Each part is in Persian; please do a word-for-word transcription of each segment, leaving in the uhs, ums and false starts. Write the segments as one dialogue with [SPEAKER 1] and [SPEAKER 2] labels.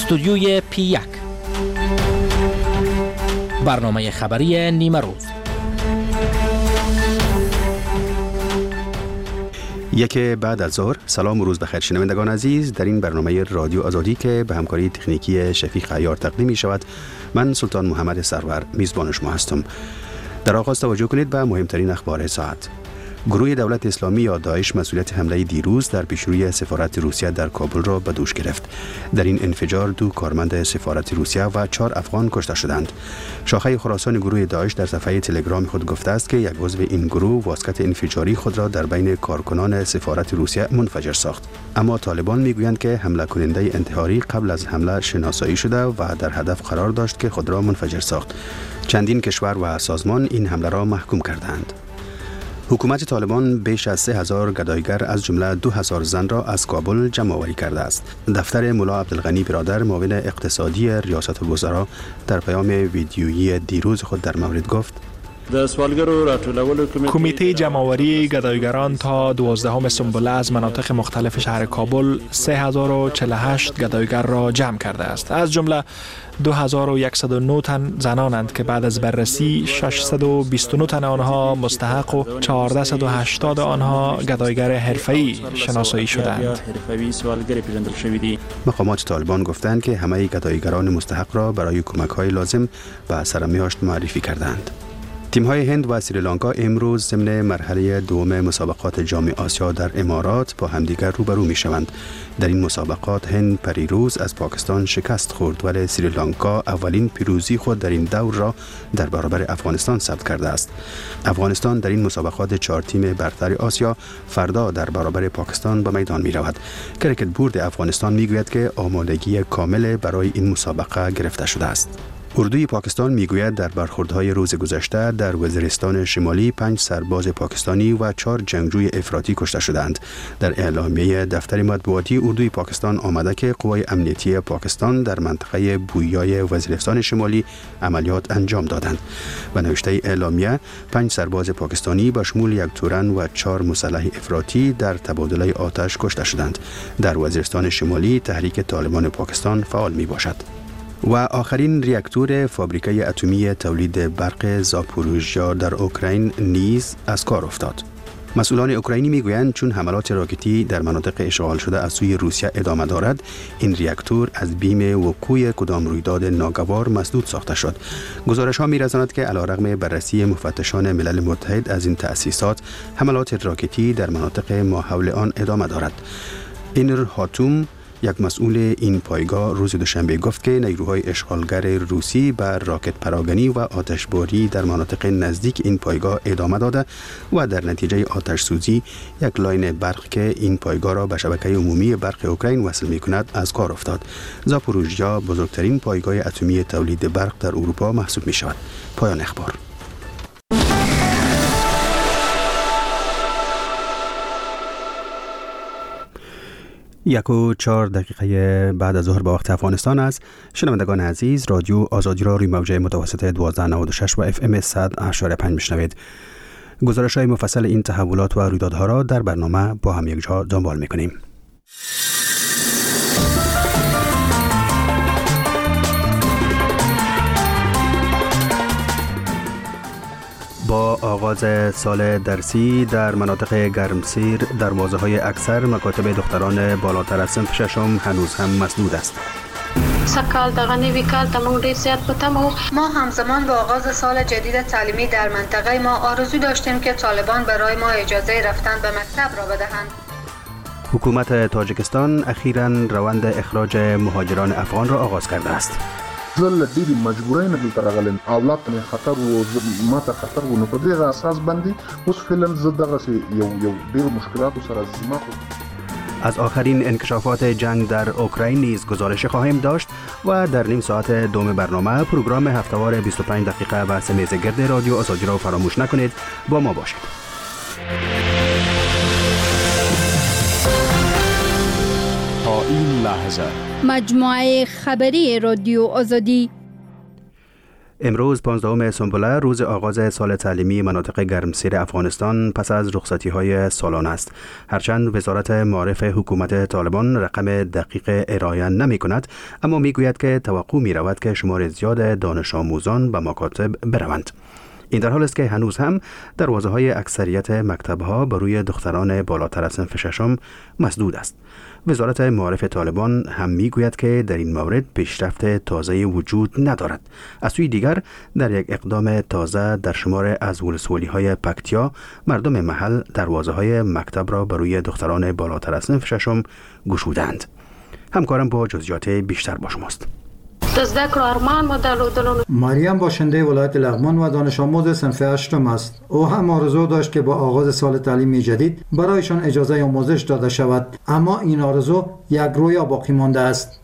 [SPEAKER 1] استودیوی پی یک، برنامه خبری نیمه روز.
[SPEAKER 2] یک بعد از ظهر. سلام و روز بخیر شنوندگان عزیز. در این برنامه رادیو آزادی که به همکاری تکنیکی شفیق عیار تقدیم می شود، من سلطان محمد سرور میزبان شما هستم. در آغاز توجه کنید به مهمترین اخبار ساعت. گروه دولت اسلامی یا داعش مسئولیت حمله دیروز در پیشروی سفارت روسیه در کابل را به دوش گرفت. در این انفجار دو کارمند سفارت روسیه و چهار افغان کشته شدند. شاخه خراسان گروه داعش در صفحه تلگرام خود گفته است که یک عضو این گروه واسکت انفجاری خود را در بین کارکنان سفارت روسیه منفجر ساخت. اما طالبان میگویند که حمله کننده انتحاری قبل از حمله شناسایی شده و در هدف قرار داشت که خود را منفجر ساخت. چندین کشور و سازمان این حمله را محکوم کردند. حکومت طالبان بیش از سه هزار گدایگر از جمله دو هزار زن را از کابل جمع آوری کرده است. دفتر ملا عبدالغنی برادر معاون اقتصادی ریاست الوزراء در پیام ویدیویی دیروز خود در مورد گفت:
[SPEAKER 3] کمیته جمع‌آوری گدایگران تا دوازدهم سنبله از مناطق مختلف شهر کابل سه هزار و چهل و هشت گدایگر را جمع کرده است. از جمله دو هزار و صد و نه تن زنانند که بعد از بررسی ششصد و بیست و نه تن آنها مستحق و چهارصد و هشتاد آنها گدایگر حرفه‌ای شناسایی شدند.
[SPEAKER 2] مقامات طالبان گفتند که همه گدایگران مستحق را برای کمک‌های لازم به سرمیاشت معرفی کردند. تیم‌های هند و سریلانکا امروز ضمن مرحله دوم مسابقات جام آسیا در امارات با همدیگر روبرو می‌شوند. در این مسابقات هند پریروز از پاکستان شکست خورد، ولی سریلانکا اولین پیروزی خود در این دور را در برابر افغانستان ثبت کرده است. افغانستان در این مسابقات چهار تیم برتر آسیا فردا در برابر پاکستان به میدان می‌رود. کرکت بورد افغانستان می‌گوید که آمادگی کامل برای این مسابقه گرفته شده است. اردوی پاکستان میگوید در برخوردهای روز گذشته در وزیرستان شمالی پنج سرباز پاکستانی و چهار جنگجوی افراطی کشته شدند. در اعلامیه دفتر مطبوعاتی اردوی پاکستان آمده که قوای امنیتی پاکستان در منطقه بویای وزیرستان شمالی عملیات انجام دادند. و نوشته اعلامیه پنج سرباز پاکستانی به شمول یک تورن و چهار مسلح افراطی در تبادله آتش کشته شدند. در وزیرستان شمالی تحریک طالبان پاکستان فعال می باشد. و آخرین ریاکتور فابریکه اتمی تولید برق زاپوروژیا در اوکراین نیز از کار افتاد. مسئولان اوکراینی میگویند چون حملات راکتی در مناطق اشغال شده از سوی روسیه ادامه دارد، این ریاکتور از بیم وقوع کدام رویداد ناگوار مسدود ساخته شد. گزارش ها می‌رساند که علیرغم بررسی مفتشان ملل متحد از این تأسیسات، حملات راکتی در مناطق ماحول آن ادامه دارد. اینر هاتوم، یک مسئول این پایگاه، روز دوشنبه گفت که نیروهای اشغالگر روسی به راکت پراگنی و آتشباری در مناطق نزدیک این پایگاه ادامه داده و در نتیجه آتش سوزی یک لاین برق که این پایگاه را به شبکه عمومی برق اوکراین وصل می کند از کار افتاد. زاپوروژیا بزرگترین پایگاه اتمی تولید برق در اروپا محسوب می شود. پایان اخبار. یک و چهار دقیقه بعد از ظهر به وقت افغانستان است. شنوندگان عزیز، رادیو آزادی را روی موجه متوسط دوازده نود و شش و اف ام صد و اشاره پنج میشنوید. گزارش های مفصل این تحولات و رویدادها را در برنامه با هم یک جا دنبال میکنیم. با آغاز سال درسی در مناطق گرمسیر دروازه‌های اکثر مکاتب دختران بالاتر از صنف ششم هنوز هم مسدود است.
[SPEAKER 4] سکال دغه نوی کال ته موږ ډېر زیات په تمه ما همزمان با آغاز سال جدید تعلیمی در منطقه ما آرزو داشتیم که طالبان برای ما اجازه رفتن به مکتب را بدهند.
[SPEAKER 2] حکومت تاجیکستان اخیراً روند اخراج مهاجران افغان را آغاز کرده است.
[SPEAKER 5] زل ډېری مجبورۍ نه دلته راغلم، اولاد ته خطر و ما ته خطر و نو په دغه اساس باندې اوس فعلا زه دغسې یو یو ډېرو مشکلاتو سره زما
[SPEAKER 2] از آخرین انکشافات جنگ در اوکراین نیز گزارش خواهیم داشت و در نیم ساعت دوم برنامه پروگرام هفته‌وار بیست و پنج دقیقه بحث میز گرد رادیو آزادی را فراموش نکنید. با ما باشید.
[SPEAKER 6] تا این لحظه
[SPEAKER 7] مجموعه خبری رادیو آزادی.
[SPEAKER 2] امروز پانزدهم سنبله روز آغاز سال تعلیمی مناطق گرمسیر افغانستان پس از رخصتی‌های سالانه است. هرچند وزارت معارف حکومت طالبان رقم دقیق ارائه نمی‌کند، اما می‌گوید که توقع می‌رود که شمار زیاد دانش آموزان به مکاتب بروند. این در حال است که هنوز هم دروازه‌های اکثریت مکتب‌ها بر روی دختران بالاتر از صنف ششم مسدود است. وزارت معارف طالبان هم میگوید که در این مورد پیشرفت تازه وجود ندارد. از سوی دیگر در یک اقدام تازه در شمار از ولسوالی‌های پکتیا، مردم محل دروازه‌های مکتب را بر روی دختران بالاتر از صنف ششم گشودند. همکارم با جزئیات بیشتر با شماست.
[SPEAKER 7] مریم باشنده ولایت لغمان و دانش آموز صنف هشتم است. او هم آرزو داشت که با آغاز سال تعلیمی جدید برایشان اجازه آموزش داده شود، اما این آرزو یک رویا باقی مانده است.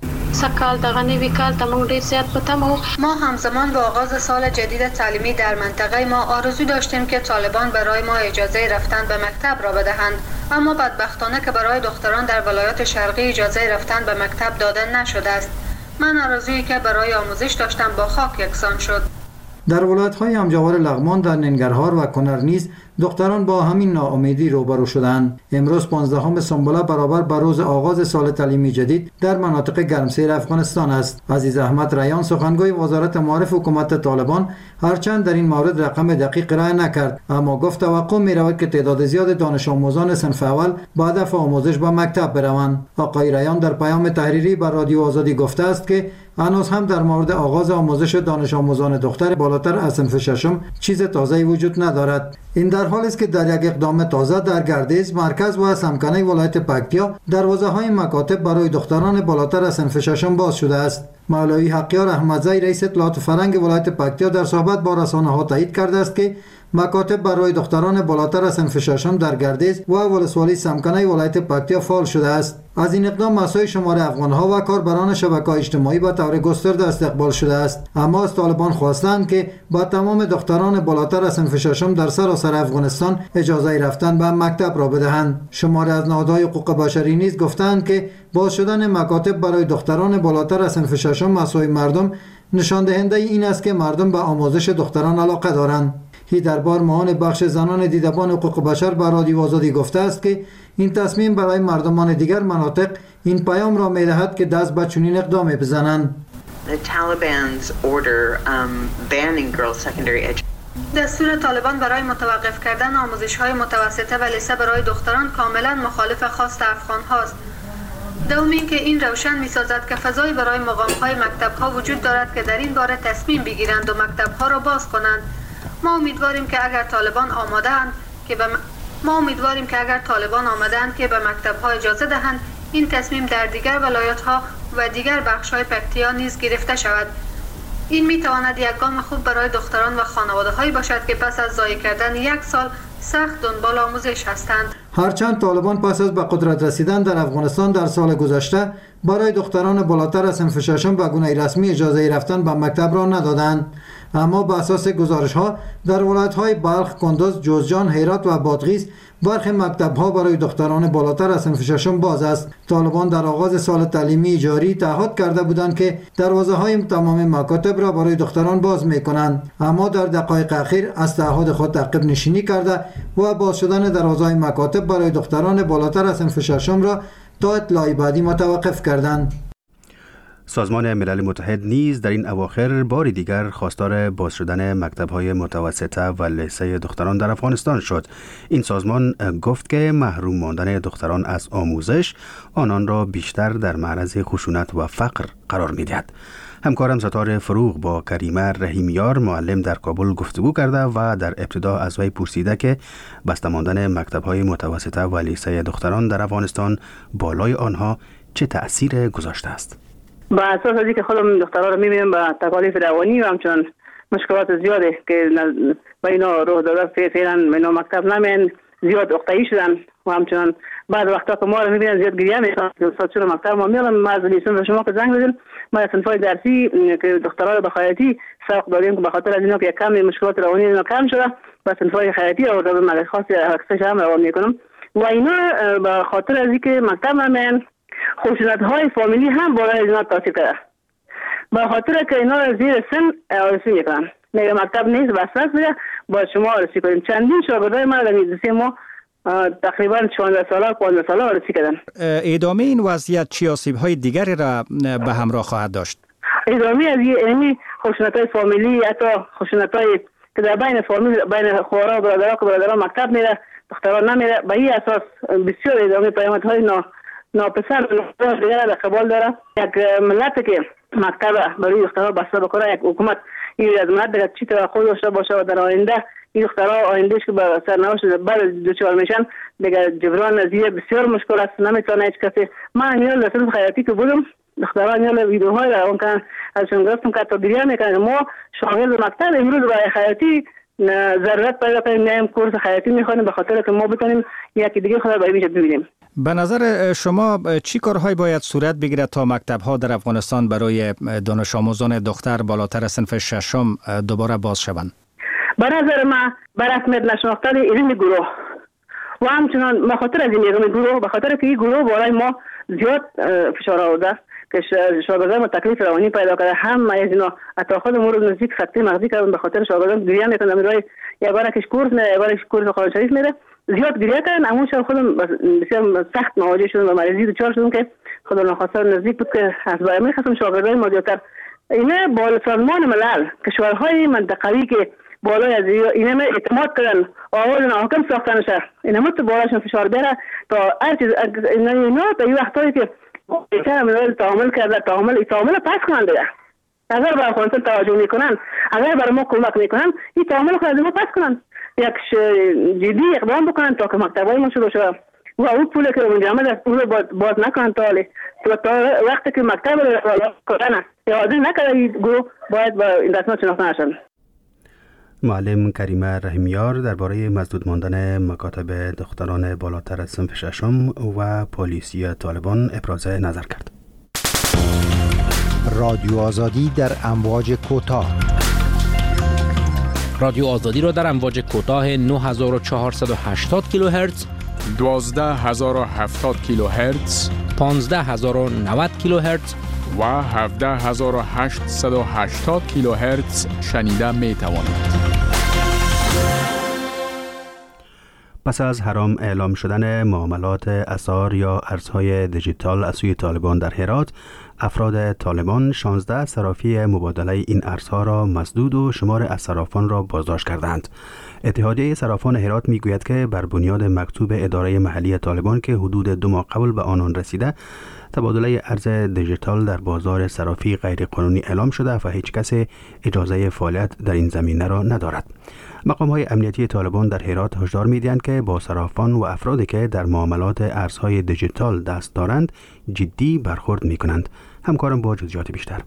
[SPEAKER 4] ما همزمان با آغاز سال جدید تعلیمی در منطقه ما آرزو داشتیم که طالبان برای ما اجازه رفتن به مکتب را بدهند، اما بدبختانه که برای دختران در ولایات شرقی اجازه رفتن به مکتب داده نشده است. من آرزویی که برای آموزش داشتم با خاک یکسان شد.
[SPEAKER 7] در ولایت‌های همجوار لغمان، در ننگرهار و کنر نیز دختران با همین ناامیدی روبرو شدند. امروز پانزدهم سنبله برابر با روز آغاز سال تعلیمی جدید در مناطق گرمسیر افغانستان است. عزیز احمد ریان، سخنگوی وزارت معارف حکومت طالبان، هرچند در این مورد رقم دقیق ارائه نکرد، اما گفت توقع می‌رود که تعداد زیاد دانش آموزان صنف اول با هدف آموزش به مکتب بروند. آقای ریان در پیام تحریری بر رادیو آزادی گفته است که هنوز هم در مورد آغاز آموزش دانش آموزان دختر بالاتر از صنف ششم چیز تازه‌ای وجود ندارد. این در حالی است که در یک اقدام تازه در گردیز، مرکز و سمکنه ولایت پکتیا دروازه‌های مکاتب برای دختران بالاتر از صنف ششم باز شده است. مولوی حقیار احمدزی رئیس اطلاعات فرهنگ ولایت پکتیا در صحبت با رسانه‌ها تایید کرده است که مکاتب برای دختران بالاتر از صنف ششم در گردیز و ولسوالی سمکنه ولایت پکتیا فعال شده است. از این اقدام مسای شمار افغان‌ها و کاربران شبکه‌های اجتماعی به طور گسترده استقبال شده است، اما از طالبان خواستند که با تمام دختران بالاتر از صنف ششم در سراسر افغانستان اجازه رفتن به مکتب را بدهند. شمار از نهادهای حقوق بشری نیز گفتند که باز شدن مکاتب برای دختران بالاتر از صنف ششم مسای مردم نشان دهنده این است که مردم به آموزش دختران علاقه دارند. هی دربار معاون بخش زنان دیدبان حقوق بشر به رادیو آزادی گفته است که این تصمیم برای مردمان دیگر مناطق این پیام را می‌دهد که دست به چنین اقدامی بزنند.
[SPEAKER 4] دستور طالبان برای متوقف کردن آموزش‌های متوسطه و لیسه برای دختران کاملا مخالف خواست افغان هاست. دوم اینکه این روشن می‌سازد که فضایی برای مقام‌های مکتب‌ها وجود دارد که در این باره تصمیم بگیرند و مکتب‌ها را باز کنند. ما امیدواریم که اگر طالبان آماده‌اند که به م... ما امیدواریم که اگر طالبان آمدند که به مکتب‌ها اجازه دهند، این تصمیم در دیگر ولایت‌ها و دیگر بخش‌های پکتیا نیز گرفته شود. این می‌تواند یک گام خوب برای دختران و خانواده‌هایی باشد که پس از ضایع کردن یک سال سخت دنبال آموزش هستند.
[SPEAKER 7] هرچند طالبان پس از به قدرت رسیدن در افغانستان در سال گذشته برای دختران بالاتر از صنف ششم به گونه رسمی اجازه رفتن به مکتب را ندادند، اما بر اساس گزارش‌ها در ولایت‌های بلخ، کندز، جوزجان، هرات و بادغیس برخی مکتب‌ها برای دختران بالاتر از صنف ششم باز است. طالبان در آغاز سال تعلیمی جاری تعهد کرده بودند که دروازه‌های تمام مکاتب را برای دختران باز می‌کنند، اما در دقایق اخیر از تعهد خود عقب نشینی کرده و باز شدن دروازه‌های مکاتب برای دختران بالاتر از صنف ششم را تا اطلاع بعدی متوقف کردند.
[SPEAKER 2] سازمان ملل متحد نیز در این اواخر بار دیگر خواستار باز شدن مکتب‌های متوسطه و لیسه دختران در افغانستان شد. این سازمان گفت که محروم ماندن دختران از آموزش آنان را بیشتر در معرض خشونت و فقر قرار می‌دهد. همکارم ستاره فروغ با کریمه رحیمیار معلم در کابل گفتگو کرده و در ابتدا از وی پرسیده که بسته ماندن مکتب‌های متوسطه و لیسه دختران در افغانستان بالای آنها چه تأثیر گذاشته است.
[SPEAKER 8] با اساس از اینکه خودم دخترها رو می‌بینم با تکالیف روانی و همچنان مشکلات زیاده که با اینا روح داده فعلا اینا مکتب نمین زیاد اقتایی شدن و همچنان بعد وقتا که ما رو می‌بینن زیاد گریه میکنن که استاد چرا مکتب ما میارن. ما از لیسانس شما که زنگ بزنیم ما از صنفای درسی که دخترها رو به خیاطی سوق داریم که به خاطر از اینا که کم مشکلات روانی اینا کم شده و صنفای خیاطی و در مدرسه خاصی اکسش هم روان میکنم و اینا به خاطر از اینکه مکتب نمین خشونت های فامیلی هم بالای اینا تاثیر کرده. به خاطر که اینا زیر سن آرزو میکنن میگه مکتب نیست بس میره با شما رسی کنیم. چندین شاگردای ما در این ما تقریبا چهارده ساله پانزده ساله رسی کردن.
[SPEAKER 9] ادامه این وضعیت چه آسیب‌های دیگری را به همراه خواهد داشت؟
[SPEAKER 8] ادامه از این خشونت‌های فامیلی، حتی خشونت‌های که در بین فامیل، بین خوارا و برادرها که برادرها مکتب میره دختران نمیره، به این اساس بسیار ادامه پیامدهای نا ناپسند دیگر در قبال داره. یک ملت که مکتب برای دخترها بسته بکنه، یک حکومت این از ملت دیگر چی توقع داشته باشه و در آینده این دخترها آیندهش که به سرنوشت بعد دوچار میشن دیگر جبران از این بسیار مشکل است. نمیتونه هیچ کسی. من یه لسان خیاطی که بودم دختران یه ویدیوهای را اون که ازشون گفتم که تدریس میکنن. ما شاگرد مکتب امروز برای خیاطی ضرورت پیدا کنیم میایم کورس خیاطی میخوانیم به خاطر که ما بتونیم یکی دیگه خدا برای ببینیم.
[SPEAKER 9] به نظر شما چی کارهایی باید صورت بگیرد تا مکتب‌ها در افغانستان برای دانش آموزان دختر بالاتر صنف ششم دوباره باز شوند؟
[SPEAKER 8] به نظر من بر رسمیت نشناختن این گروه و همچنان به خاطر از این گروه، به خاطر که این گروه برای ما زیاد فشار آورده که شاگردان ما تکلیف روانی پیدا کرده. هم از اینا حتی خودمون رو نزدیک خطی مغزی کردن به خاطر شاگردان گریه میکنن. برای یک بار کش کورس میره، یک بار کورس قرآن شریف میره، زیاد گریه کردن. اما شب خودم بسیار سخت مواجه شدم و مریضی دچار شدم که خدا ناخواسته نزدیک بود که از برای میخواستم شاگردان ما زیادتر اینه بالا سازمان ملل کشورهای منطقه‌ای که بالای از اینه اعتماد کردن آواز حاکم ساختن شه، اینه مت بالاشون فشار بیاره تا هر چیز اینا تا این وقتایی که بیشتر ملل تعامل کرده تعامل تعامل پس کنن دیگه. اگر به افغانستان توجه میکنن، اگر برای ما کمک میکنن، این تعامل خود ما پس کنن، یک جدی اقدام بکنن تا که مکتبای ما شروع شه و اون پول که اون جامعه از پول باز نکنن تا تا وقتی که مکتب رو کردن یاد نکنه این گروه باید با این دستمال شناخته نشن.
[SPEAKER 2] معلم کریمه رحیمیار درباره مسدود ماندن مکاتب دختران بالاتر از صنف ششم و پلیسی طالبان ابراز نظر کرد.
[SPEAKER 10] رادیو آزادی در امواج کوتاه.
[SPEAKER 1] رادیو آزادی را در امواج کوتاه نه هزار و چهارصد و هشتاد کیلوهرتز،
[SPEAKER 6] دوازده هزار و هفتاد کیلوهرتز،
[SPEAKER 1] پانزده هزار و نود کیلوهرتز
[SPEAKER 6] و هفده هزار و هشتصد و هشتاد کیلوهرتز شنیده می توانید.
[SPEAKER 2] پس از حرام اعلام شدن معاملات اسعار یا ارزهای دیجیتال از سوی طالبان در هرات، افراد طالبان شانزده صرافی مبادله این ارزها را مسدود و شمار از صرافان را بازداشت کردند. اتحادیه صرافان هرات میگوید که بر بنیاد مکتوب اداره محلی طالبان که حدود دو ماه قبل به آنان رسیده، تبادله ارز دیجیتال در بازار صرافی غیر قانونی اعلام شده و هیچ کس اجازه فعالیت در این زمینه را ندارد. مقام‌های امنیتی طالبان در هرات هشدار می‌دهند که با صرافان و افرادی که در معاملات ارزهای دیجیتال دست دارند جدی برخورد می‌کنند. همکارم با جزئیات بیشتر.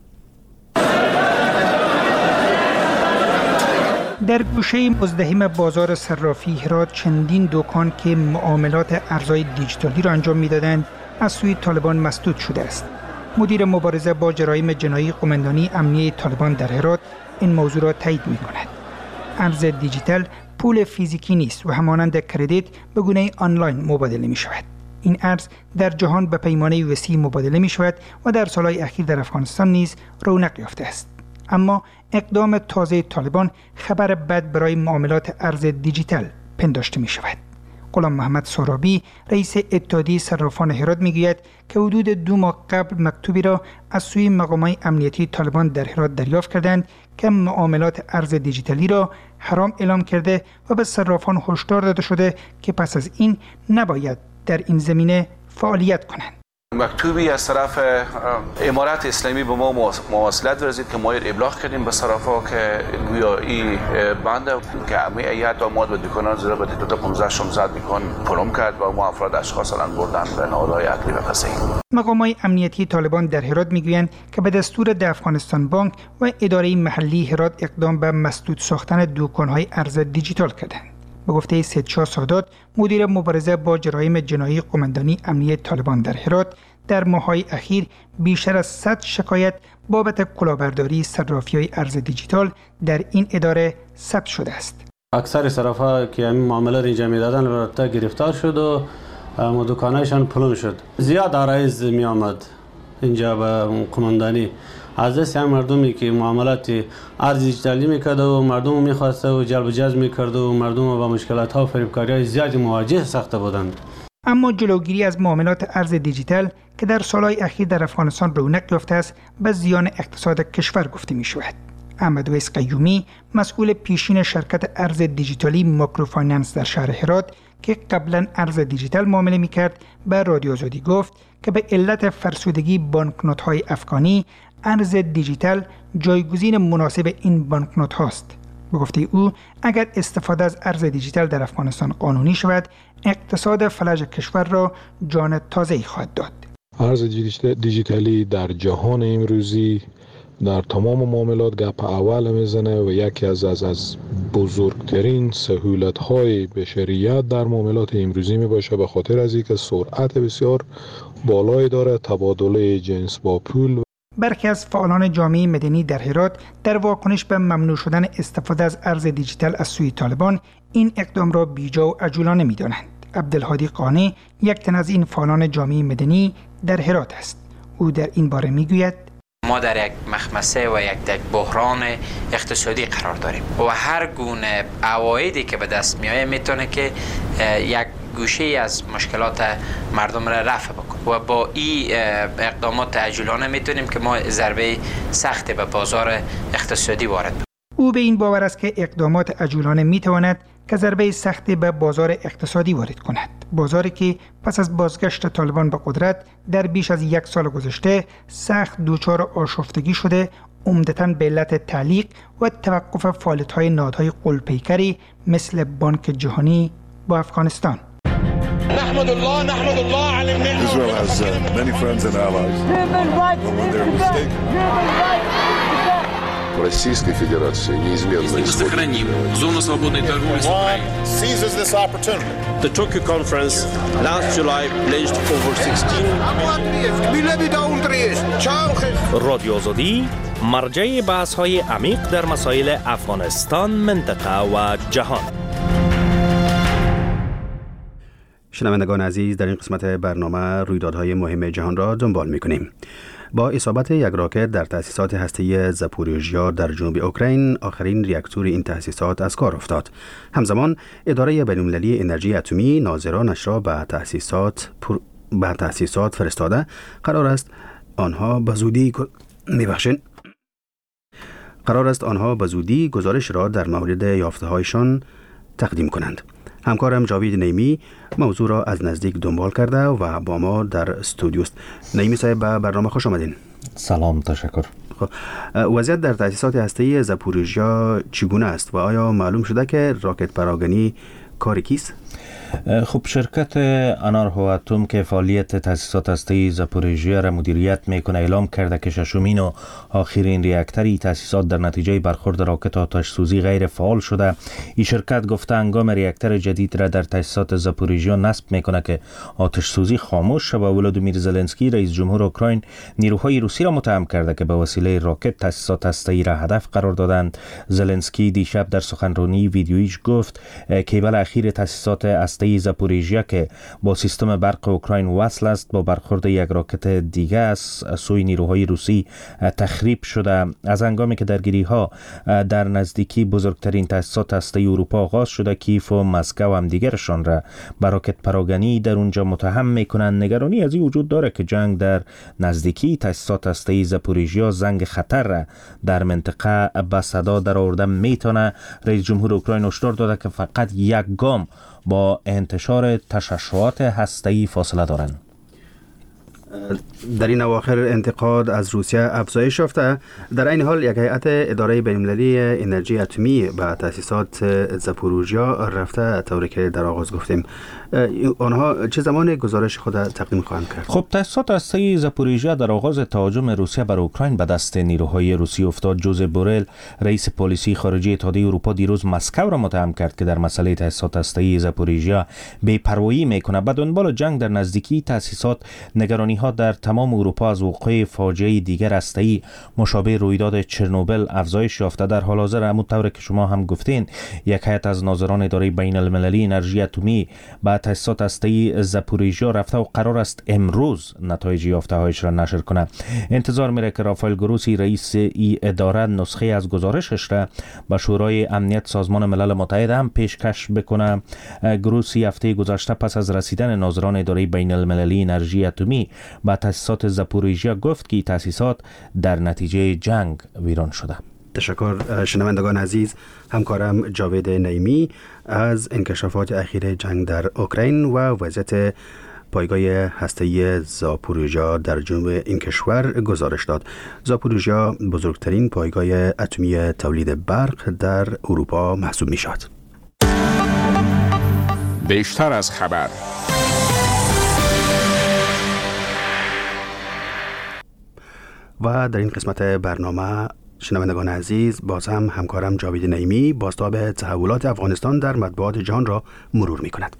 [SPEAKER 11] در گوشه مزدحم بازار صرافی هرات چندین دکان که معاملات ارزهای دیجیتالی را انجام می‌دادند از سوی طالبان مسدود شده است. مدیر مبارزه با جرایم جنایی قماندانی امنیه طالبان در هرات این موضوع را تایید می‌کند. ارز دیجیتال پول فیزیکی نیست و همانند کردیت به گونه آنلاین مبادله می شود. این ارز در جهان به پیمانه وسیع مبادله می شود و در سالهای اخیر در افغانستان نیز رونق یافته است. اما اقدام تازه طالبان خبر بد برای معاملات ارز دیجیتال پنداشته می شود. غلام محمد سرابی رئیس اتحادیه صرافان هرات میگوید که حدود دو ماه قبل مکتوبی را از سوی مقامات امنیتی طالبان در هرات دریافت کردند که معاملات ارز دیجیتالی را حرام اعلام کرده و به صرافان هشدار داده شده که پس از این نباید در این زمینه فعالیت کنند.
[SPEAKER 12] مکتوبی از طرف امارت اسلامی به ما مواصلت ورزید که ما ابلاغ کردیم به صرافا که گویا این بنده که همه ایت آماد و دکانان زیر به دو تا پانزده شانزده دکان پلم کرد و ما افراد اشخاص الان بردن به نهادهای عدلی و قضایی.
[SPEAKER 11] مقامات امنیتی طالبان در هرات میگویند که به دستور د افغانستان بانک و اداره محلی هرات اقدام به مسدود ساختن دکان‌های ارز دیجیتال کردند. به گفته سید شاه سادات مدیر مبارزه با جرایم جنایی قماندانی امنیه طالبان در هرات، در ماه‌های اخیر بیشتر از صد شکایت بابت کلاهبرداری صرافی‌های ارز دیجیتال در این اداره ثبت شده است.
[SPEAKER 13] اکثر صرافا که همین معامله را انجام می‌دادند البته گرفتار شد و دکانایشان پلم شد. زیاد عرایض می آمد اینجا به قماندانی از دست هم مردمی که معاملات ارز دیجیتالی میکرد و مردم میخواسته و جلب و جذب میکرد و مردم با مشکلات ها و فریبکاری های زیادی مواجه ساخته بودند.
[SPEAKER 11] اما جلوگیری از معاملات ارز دیجیتال که در سالهای اخیر در افغانستان رونق یافته است به زیان اقتصاد کشور گفته می شود. احمد ویس قیومی مسئول پیشین شرکت ارز دیجیتالی ماکروفایننس در شهر هرات که قبلا ارز دیجیتال معامله می کرد به رادیو آزادی گفت که به علت فرسودگی بانکنوت های افغانی ارز دیجیتال جایگزین مناسب این بانکنوت هاست. به گفته او اگر استفاده از ارز دیجیتال در افغانستان قانونی شود اقتصاد فلج کشور را جان تازه‌ای خواهد داد.
[SPEAKER 14] ارز دیجیتالی در جهان امروزی در تمام معاملات گپ اول میزنه و یکی از از از بزرگترین سهولت‌های بشریت در معاملات امروزی می باشه به خاطر از اینکه سرعت بسیار بالایی داره، تبادله جنس با پول.
[SPEAKER 11] برخی از فعالان جامعه مدنی در هرات در واکنش به ممنوع شدن استفاده از ارز دیجیتال از سوی طالبان این اقدام را بیجا و عجولانه می‌دانند. عبدالهادی قانی یک تن از این فعالان جامعه مدنی در هرات است. او در این باره میگوید
[SPEAKER 15] ما در یک مخمسه و یک بحران اقتصادی قرار داریم و هر گونه عوایدی که به دست میآید میتونه که یک گوشه از مشکلات مردم را رفع بکنه و با این اقدامات عجولانه میتونیم که ما ضربه سخت به بازار اقتصادی وارد بکنیم.
[SPEAKER 11] او به این باور است که اقدامات عجولانه میتواند که ضربه سختی به بازار اقتصادی وارد کند. بازاری که پس از بازگشت طالبان به قدرت در بیش از یک سال گذشته سخت دچار آشفتگی شده، عمدتاً به علت تعلیق و توقف فعالیت‌های نهادهای غول‌پیکری مثل بانک جهانی با افغانستان.
[SPEAKER 16] نحمد الله نحمد الله علی النعمة. Israel has uh, many friends and allies. But when they're mistaken. Российской Федерации неизменно
[SPEAKER 17] сохраним зону свободной торговли с Украиной.
[SPEAKER 16] Seizes this opportunity.
[SPEAKER 18] The Tokyo conference last July pledged over sixteen.
[SPEAKER 19] رادیو آزادی مرجع بحث‌های عمیق در مسائل افغانستان، منطقه و جهان.
[SPEAKER 2] شنوندگان عزیز، در این قسمت برنامه رویدادهای مهم جهان را دنبال می‌کنیم. با اصابت یک راکت در تأسیسات هسته‌ای زاپوریژیا در جنوب اوکراین، آخرین ریاکتور این تأسیسات از کار افتاد. همزمان اداره بین‌المللی انرژی اتمی ناظرانش را به تأسیسات پر... به تأسیسات فرستاده قرار است آنها به زودی می‌بخشند. قرار است آنها به زودی گزارش را در مورد یافته‌هایشان تقدیم کنند. همکارم جاوید نیمی موضوع را از نزدیک دنبال کرده و با ما در استودیو است. نیمی صاحب به برنامه خوش آمدین.
[SPEAKER 20] سلام، تشکر.
[SPEAKER 2] خب وضعیت در تأسیسات هسته‌ای زاپوریژیا چگونه است و آیا معلوم شده که راکت پراگنی کار کیست؟
[SPEAKER 20] خب شرکت انارهو اتم که فعالیت تأسیسات هسته‌ای زاپوریژیا را مدیریت میکنه اعلام کرده که ششمین و آخرین ریاکتوری تأسیسات در نتیجه برخورد راکت آتش سوزی غیر فعال شده. این شرکت گفته هنگام ریاکتور جدید را در تأسیسات زاپوریژیا نصب میکنه که آتش سوزی خاموش شد. ولادیمیر زلنسکی رئیس جمهور اوکراین نیروهای روسی را متهم کرده که به وسیله راکت تأسیسات هسته‌ای را هدف قرار دادند. زلنسکی دیشب در سخنرانی ویدیویش گفت کیبل اخیر تأسیسات هسته‌ای زاپوریژیا که با سیستم برق اوکراین وصل است با برخورد یک راکت دیگه از سوی نیروهای روسی تخریب شده. از هنگامی که درگیری ها در نزدیکی بزرگترین تأسیسات هسته‌ای اروپا آغاز شده، کیف و مسکو هم دیگرشان را به راکت پراگنی در اونجا متهم میکنند. نگرانی از این وجود داره که جنگ در نزدیکی تأسیسات هسته‌ای زاپوریژیا زنگ خطر را در منطقه به صدا در آورده میتونه. رئیس جمهور اوکراین هشدار داده که فقط یک گام با انتشار تشعشعات هسته‌ای فاصله دارند.
[SPEAKER 2] در این اواخر انتقاد از روسیه افزایش یافته. در این حال یک هیئت اداره بین‌المللی انرژی اتمی به تأسیسات زاپوریژیا رفته، طوری که در آغاز گفتیم. آنها چه زمان گزارش خود تقدیم خواهند کرد؟
[SPEAKER 20] خب تأسیسات هسته‌ای زاپوریژیا در آغاز تهاجم روسیه بر اوکراین به دست نیروهای روسی افتاد. جوزف بورل رئیس پلیسی خارجی اتحادیه اروپا دیروز مسکو را متهم کرد که در مسئله تأسیسات هسته‌ای زاپوریژیا بی‌پروایی میکنه. به دنبال جنگ در نزدیکی تأسیسات نگرانی ها در تمام اروپا از وقوع فاجعه دیگر هسته‌ای مشابه رویداد چرنوبل افزایش یافته. در حال حاضر همونطور که شما هم گفتین یک هیئت از ناظران اداره بین المللی انرژی اتمی به تاسیسات هسته‌ای زاپوریژیا رفته و قرار است امروز نتایج یافته‌هایش را نشر کنه. انتظار میره که رافائل گروسی رئیس ای اداره نسخه از گزارشش را به شورای امنیت سازمان ملل متحد هم پیشکش بکنه. گروسی هفته گذشته پس از رسیدن ناظران اداره بین المللی انرژی اتمی به تاسیسات زاپوریژیا گفت که تاسیسات در نتیجه جنگ ویران شده.
[SPEAKER 2] تشکر شنوندگان عزیز. همکارم جاوید نعیمی از انکشافات اخیر جنگ در اوکراین و وضعیت پایگاه هسته‌ای زاپوریژیا در جنوب این کشور گزارش داد. زاپوریژیا بزرگترین پایگاه اتمی تولید برق در اروپا محسوب می شود.
[SPEAKER 6] بیشتر از خبر.
[SPEAKER 2] و در این قسمت برنامه شنوندگان عزیز باز هم همکارم جاوید نعیمی بازتاب تحولات افغانستان در مطبوعات جهان را مرور می کند.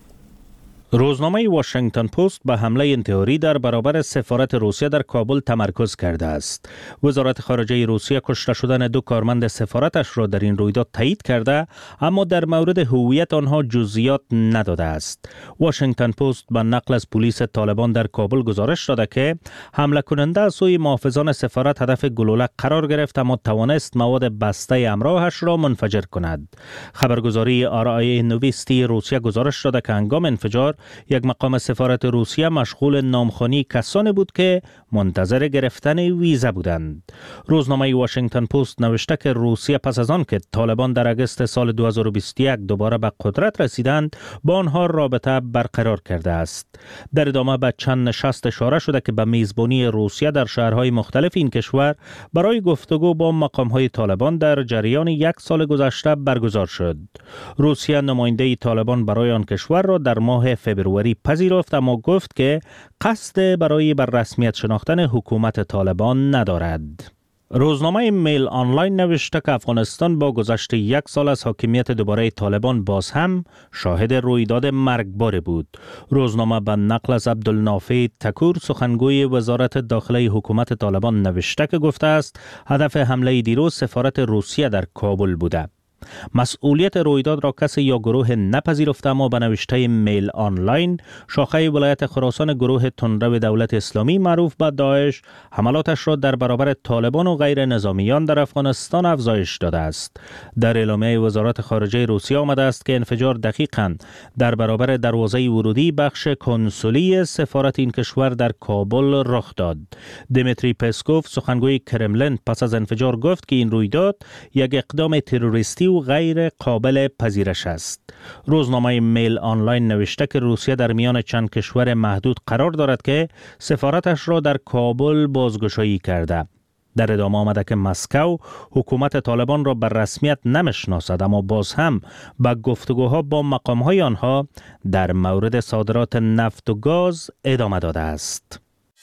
[SPEAKER 1] روزنامه واشنگتن پست به حمله انتحاری در برابر سفارت روسیه در کابل تمرکز کرده است. وزارت خارجه روسیه کشته شدن دو کارمند سفارتش را در این رویداد تایید کرده، اما در مورد هویت آنها جزئیات نداده است. واشنگتن پست به نقل از پلیس طالبان در کابل گزارش داده که حمله کننده از سوی محافظان سفارت هدف گلوله قرار گرفت، اما توانست مواد بسته همراهش را منفجر کند. خبرگزاری آرای نویستی روسیه گزارش داده که هنگام انفجار یک مقام سفارت روسیه مشغول نامخوانی کسانی بود که منتظر گرفتن ویزا بودند. روزنامه واشنگتن پست نوشته که روسیه پس از آن که طالبان در اگست سال دو هزار و بیست و یک دوباره به قدرت رسیدند با آنها رابطه برقرار کرده است. در ادامه به چند نشست اشاره شده که به میزبانی روسیه در شهرهای مختلف این کشور برای گفتگو با مقامهای طالبان در جریان یک سال گذشته برگزار شد. روسیه نماینده طالبان برای آن کشور را در ماه فبروری پذیرفت، اما گفت که قصد برای بر رسمیت شناختن حکومت طالبان ندارد. روزنامه میل آنلاین نوشته که افغانستان با گذشت یک سال از حاکمیت دوباره طالبان باز هم شاهد رویداد مرگبار بود. روزنامه به نقل از عبدالنافع تکور سخنگوی وزارت داخلی حکومت طالبان نوشته که گفته است هدف حمله دیروز سفارت روسیه در کابل بوده. مسئولیت رویداد را کسی یا گروه نپذیرفته، اما به نوشته میل آنلاین شاخه ولایت خراسان گروه تندرو دولت اسلامی معروف به داعش حملاتش را در برابر طالبان و غیر نظامیان در افغانستان افزایش داده است. در اعلامیه وزارت خارجه روسیه آمده است که انفجار دقیقاً در برابر دروازه ورودی بخش کنسولی سفارت این کشور در کابل رخ داد. دیمیتری پسکوف سخنگوی کرملین پس از انفجار گفت که این رویداد یک اقدام تروریستی و غیر قابل پذیرش است. روزنامه میل آنلاین نوشته که روسیه در میان چند کشور محدود قرار دارد که سفارتش را در کابل بازگشایی کرده. در ادامه آمده که مسکو حکومت طالبان را بر رسمیت نمیشناسد، اما باز هم به گفتگوها با مقامهای آنها در مورد صادرات نفت و گاز ادامه داده است.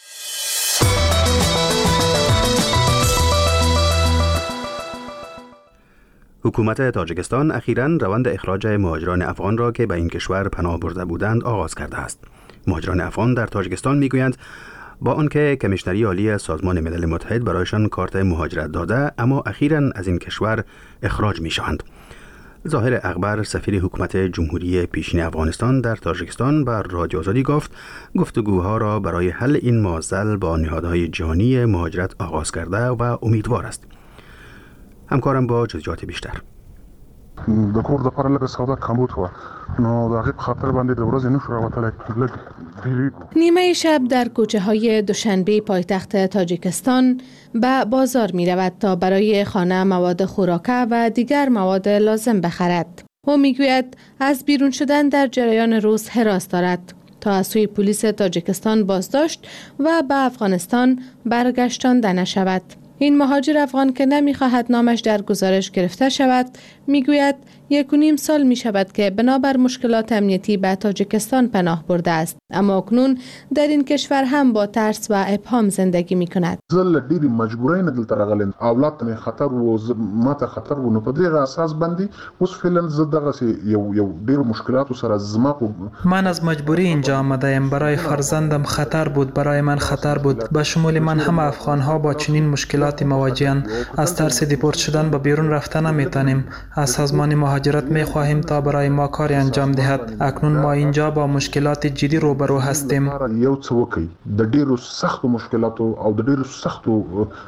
[SPEAKER 2] حکومت تاجیکستان اخیراً روند اخراج مهاجران افغان را که به این کشور پناه برده بودند آغاز کرده است. مهاجران افغان در تاجیکستان میگویند با آنکه کمیشنری عالی سازمان ملل متحد برایشان کارت مهاجرت داده، اما اخیراً از این کشور اخراج میشوند. ظاهر اکبر سفیر حکومت جمهوری پیشین افغانستان در تاجیکستان بر رادیو آزادی گفت گفتگوها را برای حل این معضل با نهادهای جهانی مهاجرت آغاز کرده و امیدوار است. همکارم با جزئیات بیشتر.
[SPEAKER 5] د کور د پاره لږ سودا کمبود و نو د هغې په خاطر باندې د ورځې نشو راوتلی لږ بیریږو.
[SPEAKER 21] نیمه شب در کوچه های دوشنبه پایتخت تاجیکستان به بازار می رود تا برای خانه مواد خوراکه و دیگر مواد لازم بخرد. او می گوید از بیرون شدن در جریان روز هراس دارد تا از سوی پلیس تاجیکستان بازداشت و به افغانستان برگشتانده نشود. این مهاجر افغان که نمی‌خواهد نامش در گزارش گرفته شود میگوید یک و نیم سال می شود که بنابر مشکلات امنیتی به تاجیکستان پناه برده است، اما اکنون در این کشور هم با ترس و ابهام زندگی می کند.
[SPEAKER 5] زل ډېری مجبورۍ نه دلته راغلم، اولاد ته خطر و ماته خطر و نو په دې اساس باندې اوس فعلا زه دغه یو یو ډېر مشکلات سره زما.
[SPEAKER 3] من از مجبوری اینجا آمده ایم. برای فرزندم خطر بود، برای من خطر بود. به شمول من هم افغان ها با چنین مشکلاتی مواجهند. از ترس دیپورت شدن به بیرون رفتن نمیتونیم. از سازمان مهاجرت می خواهیم تا برای ما کاری انجام دهد. اکنون ما اینجا با مشکلات جدی روبرو هستیم.
[SPEAKER 5] یو څه وکړي د ډیرو سختو مشکلاتو او د ډیرو سختو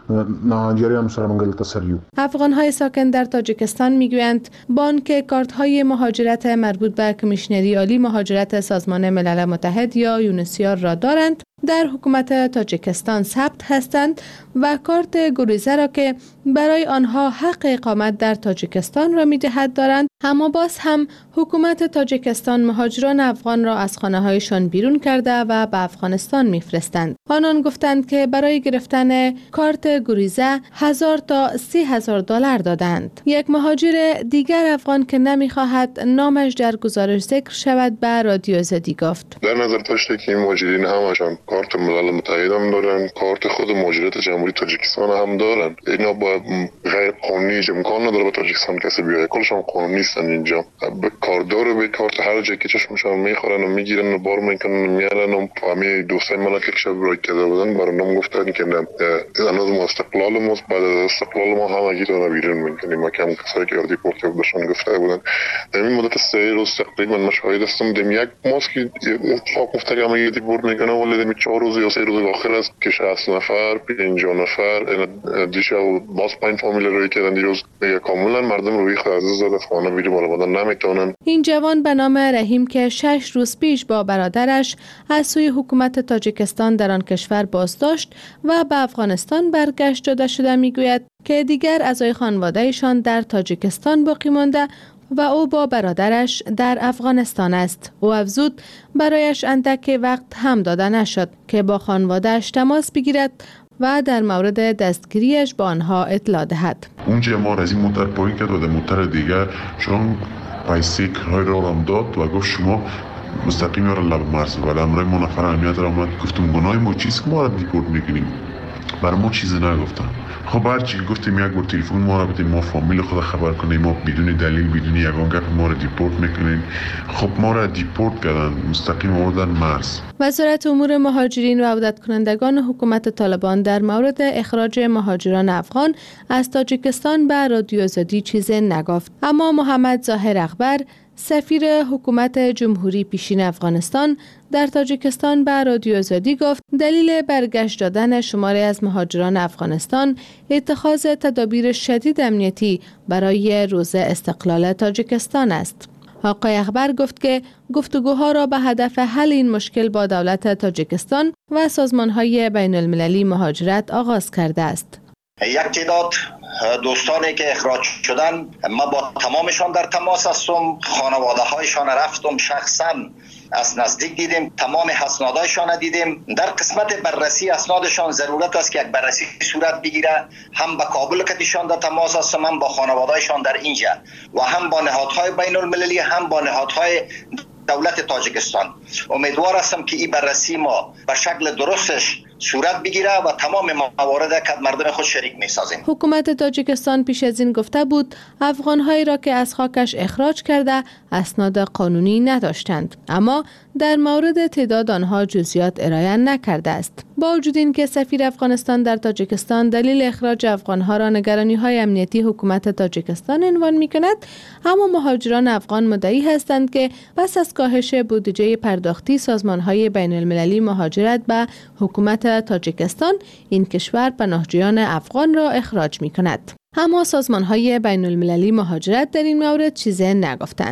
[SPEAKER 5] ناجریانو سره موږ دلته سر یو.
[SPEAKER 21] افغان های ساکن در تاجیکستان میگویند بانک کارت های مهاجرت مربوط به کمیشنری عالی مهاجرت سازمان ملل متحد یا یونسیار را دارند، در حکومت تاجیکستان ثبت هستند و کارت گریزه را که برای آنها حق اقامت در تاجیکستان را می‌دهد دارند، اما باز هم حکومت تاجیکستان مهاجران افغان را از خانه‌هایشان بیرون کرده و به افغانستان می‌فرستند. آنان گفتند که برای گرفتن کارت گریزه هزار تا سی هزار دلار دادند. یک مهاجر دیگر افغان که نمی‌خواهد نامش در گزارش ذکر شود به رادیو آزادی گفت:
[SPEAKER 16] در نظر داشته که این مهاجرین همشان کارت ملل متحد هم دارن، کارت خود مهاجرت جمهوری تاجیکستان هم دارن. اینا با غیر قانونی امکان نداره به تاجیکستان کسی بیاد. کلشون قانونی نیستن اینجا. به کاردار به کارت هر جایی که چشمشون میخورن و میگیرن و بار میکنن و میارن و فهمی دوستای من که شب برای کده بودن برام گفتن که نه هنوز ما استقلال ما بعد از استقلال ما همگی تو بیرون میکنیم. ما کم کسایی که اردی پورت بودن گفته بودن در این مدت سه روز تقریبا من شاهد هستم دم یک ماسک اتفاق افتاد که ما دیپورت میکنه ولی چهار روز یا سه روز آخر است که شصت نفر پنجاه نفر دیشب باز پنج فامیل روی کردن. دیروز کاملا مردم روی خازه زده خانه بیرون بالا بدن نمیتونن.
[SPEAKER 21] این جوان به نام رحیم که شش روز پیش با برادرش از سوی حکومت تاجیکستان در آن کشور بازداشت و به افغانستان برگشت داده شده میگوید که دیگر اعضای خانواده‌شان در تاجیکستان باقی مانده و او با برادرش در افغانستان است. او افزود برایش اندک وقت هم داده نشد که با خانواده‌اش تماس بگیرد و در مورد دستگیریش با آنها اطلاع دهد.
[SPEAKER 16] اونجا ما از این موتر پایین کرد و در موتر دیگر چون پیسه کرای را هم داد و گفت شما مستقیم را لب مرز و امرای ما نفر اهمیت را آمد. گفتم گناه ما چیست که ما را دیپورت میکنیم؟ برای ما چیزی نگفتن. خب هرچی گفتیم یک بار تلفن ما را بدیم ما فامیل خود خبر کنیم، ما بدون دلیل بدون یگان گپ ما را دیپورت میکنیم. خب ما را دیپورت کردن، مستقیم آوردن مرز.
[SPEAKER 21] وزارت امور مهاجرین و عودت کنندگان حکومت طالبان در مورد اخراج مهاجران افغان از تاجیکستان به رادیو آزادی چیزی نگفت، اما محمد ظاهر اخبر سفیر حکومت جمهوری پیشین افغانستان در تاجیکستان به رادیو آزادی گفت دلیل برگشت دادن شماری از مهاجران افغانستان اتخاذ تدابیر شدید امنیتی برای روز استقلال تاجیکستان است. آقای اخبر گفت که گفتگوها را به هدف حل این مشکل با دولت تاجیکستان و سازمان‌های بین المللی مهاجرت آغاز کرده است.
[SPEAKER 22] یک تعداد دوستانی که اخراج شدن ما با تمامشان در تماس هستم. خانواده هایشان رفتم شخصا از نزدیک دیدیم، تمام اسنادشان دیدیم. در قسمت بررسی اسنادشان ضرورت است که یک بررسی صورت بگیره. هم به کابل کتیشان در تماس هستم، هم با خانوادهشان در اینجا و هم با نهادهای بین المللی، هم با نهادهای دولت تاجیکستان. امیدوار هستم که این بررسی ما به شکل درستش صورت بگیره و تمام موارد که مردم خود شریک می سازیم.
[SPEAKER 21] حکومت تاجیکستان پیش از این گفته بود افغان‌هایی را که از خاکش اخراج کرده اسناد قانونی نداشتند، اما در مورد تعداد آنها جزئیات ارائه نکرده است. با وجود اینکه سفیر افغانستان در تاجیکستان دلیل اخراج افغان‌ها را نگرانی‌های امنیتی حکومت تاجیکستان عنوان می‌کند، اما مهاجران افغان مدعی هستند که پس از کاهش بودجه پرداختی سازمان‌های بین‌المللی مهاجرت به حکومت تاجیکستان این کشور پناهجویان افغان را اخراج می‌کند. اما سازمان‌های بین‌المللی مهاجرت در این مورد چیزی نگفتند.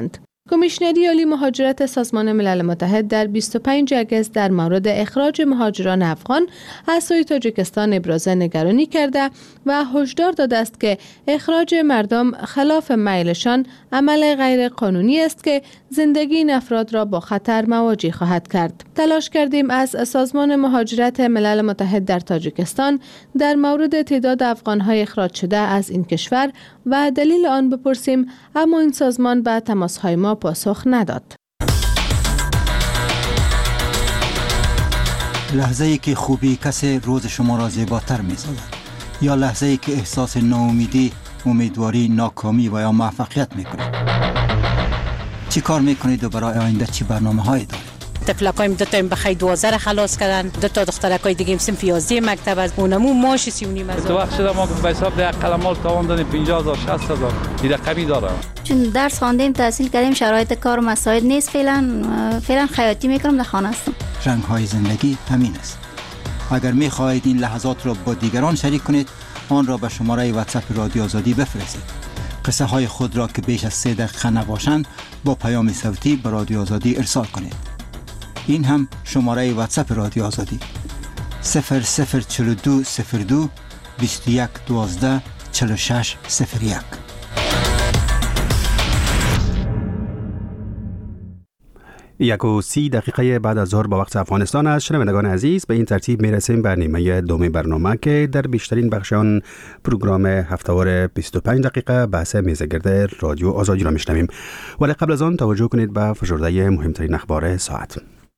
[SPEAKER 21] کمیشنری عالی مهاجرت سازمان ملل متحد در بیست و پنج آگوست در مورد اخراج مهاجران افغان از سوی تاجیکستان ابراز نگرانی کرده و هشدار داده است که اخراج مردم خلاف میلشان عمل غیر قانونی است که زندگی این افراد را با خطر مواجه خواهد کرد. تلاش کردیم از سازمان مهاجرت ملل متحد در تاجیکستان در مورد تعداد افغان‌های اخراج شده از این کشور و دلیل آن بپرسیم، اما این سازمان به تماس‌های ما پاسخ نداد.
[SPEAKER 4] لحظه ای که خوبی کسی روز شما را زیباتر می‌سازد یا لحظه ای که احساس ناامیدی، امیدواری، ناکامی و یا موفقیت می‌کنید. چی کار می‌کنید و برای آینده چی برنامه‌هایی دارید؟
[SPEAKER 7] تفلکایم دو تا بخای دوازده خلاص کردن، دو تا دخترکای دیگه صنف یازده مکتب از اونمو ماش سی و نیم هزار.
[SPEAKER 23] تو وقت شده ما به حساب ده قلمال تاوان دادیم پنجاه هزار شصت هزار این رقمی داره.
[SPEAKER 24] چون درس خواندیم تحصیل کردیم شرایط کار مساعد نیست، فعلا فعلا خیاطی میکنم در خانه هستم.
[SPEAKER 4] رنگ‌های زندگی همین است. اگر می‌خواهید این لحظات را با دیگران شریک کنید، آن را به شماره واتساپ رادیو آزادی بفرستید. قصه های خود را که بیش از سه دقیقه نباشند با پیام صوتی به رادیو آزادی ارسال کنید. این هم شماره واتساپ رادیو آزادی صفر صفر چهل و دو صفر دو بیست و یک دوازده چهل و شش صفر یک.
[SPEAKER 2] یک و سی دقیقه بعد از ظهر با وقت افغانستان است. شنوندگان عزیز، به این ترتیب میرسیم به نیمه دوم برنامه که در بیشترین بخش آن پروگرام هفته‌وار بیست و پنج دقیقه بحث میزگرد رادیو آزادی را میشنویم. ولی قبل از آن توجه کنید به فشرده مهمترین اخبار ساعت.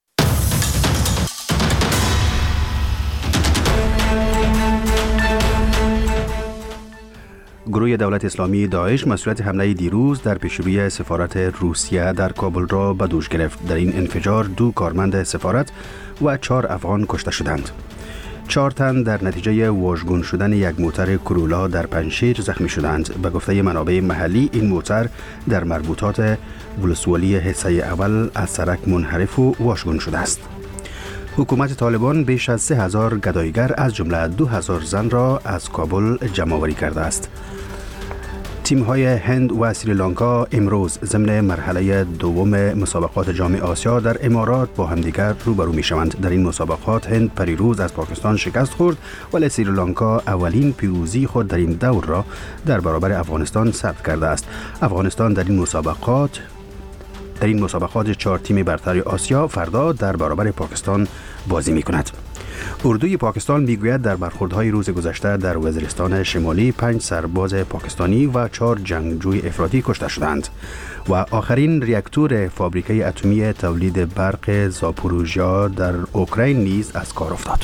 [SPEAKER 2] گروه دولت اسلامی داعش مسئولیت حمله دیروز در پیشروی سفارت روسیه در کابل را به دوش گرفت. در این انفجار دو کارمند سفارت و چهار افغان کشته شدند. چهار تن در نتیجه واژگون شدن یک موتر کرولا در پنجشیر زخمی شدند. به گفته منابع محلی این موتر در مربوطات ولسوالی حصه اول از سرک منحرف و واژگون شده است. حکومت طالبان بیش از سه هزار گدایگر از جمله دو هزار زن را از کابل جمع آوری کرده است. تیم‌های هند و سریلانکا امروز ضمن مرحله دوم مسابقات جام آسیا در امارات با همدیگر روبرو می‌شوند. در این مسابقات هند پریروز از پاکستان شکست خورد، ولی سریلانکا اولین پیروزی خود در این دور را در برابر افغانستان ثبت کرده است. افغانستان در این مسابقات در این مسابقات چهار تیم برتر آسیا فردا در برابر پاکستان بازی می‌کند. اردوی پاکستان میگوید در برخوردهای روز گذشته در وزیرستان شمالی پنج سرباز پاکستانی و چهار جنگجوی افراطی کشته شدند و آخرین ریاکتور فابریکه اتمی تولید برق زاپوروژیا در اوکراین نیز از کار افتاد.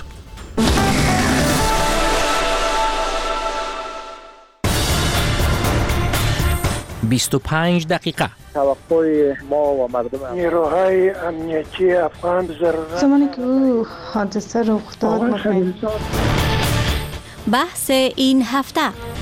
[SPEAKER 19] بیست و پنج دقیقه.
[SPEAKER 25] توقع ما و مردم نیروهای امنیتی افغان ضرورت
[SPEAKER 26] زمانی که او حادثه رخ داد.
[SPEAKER 27] بحث این هفته.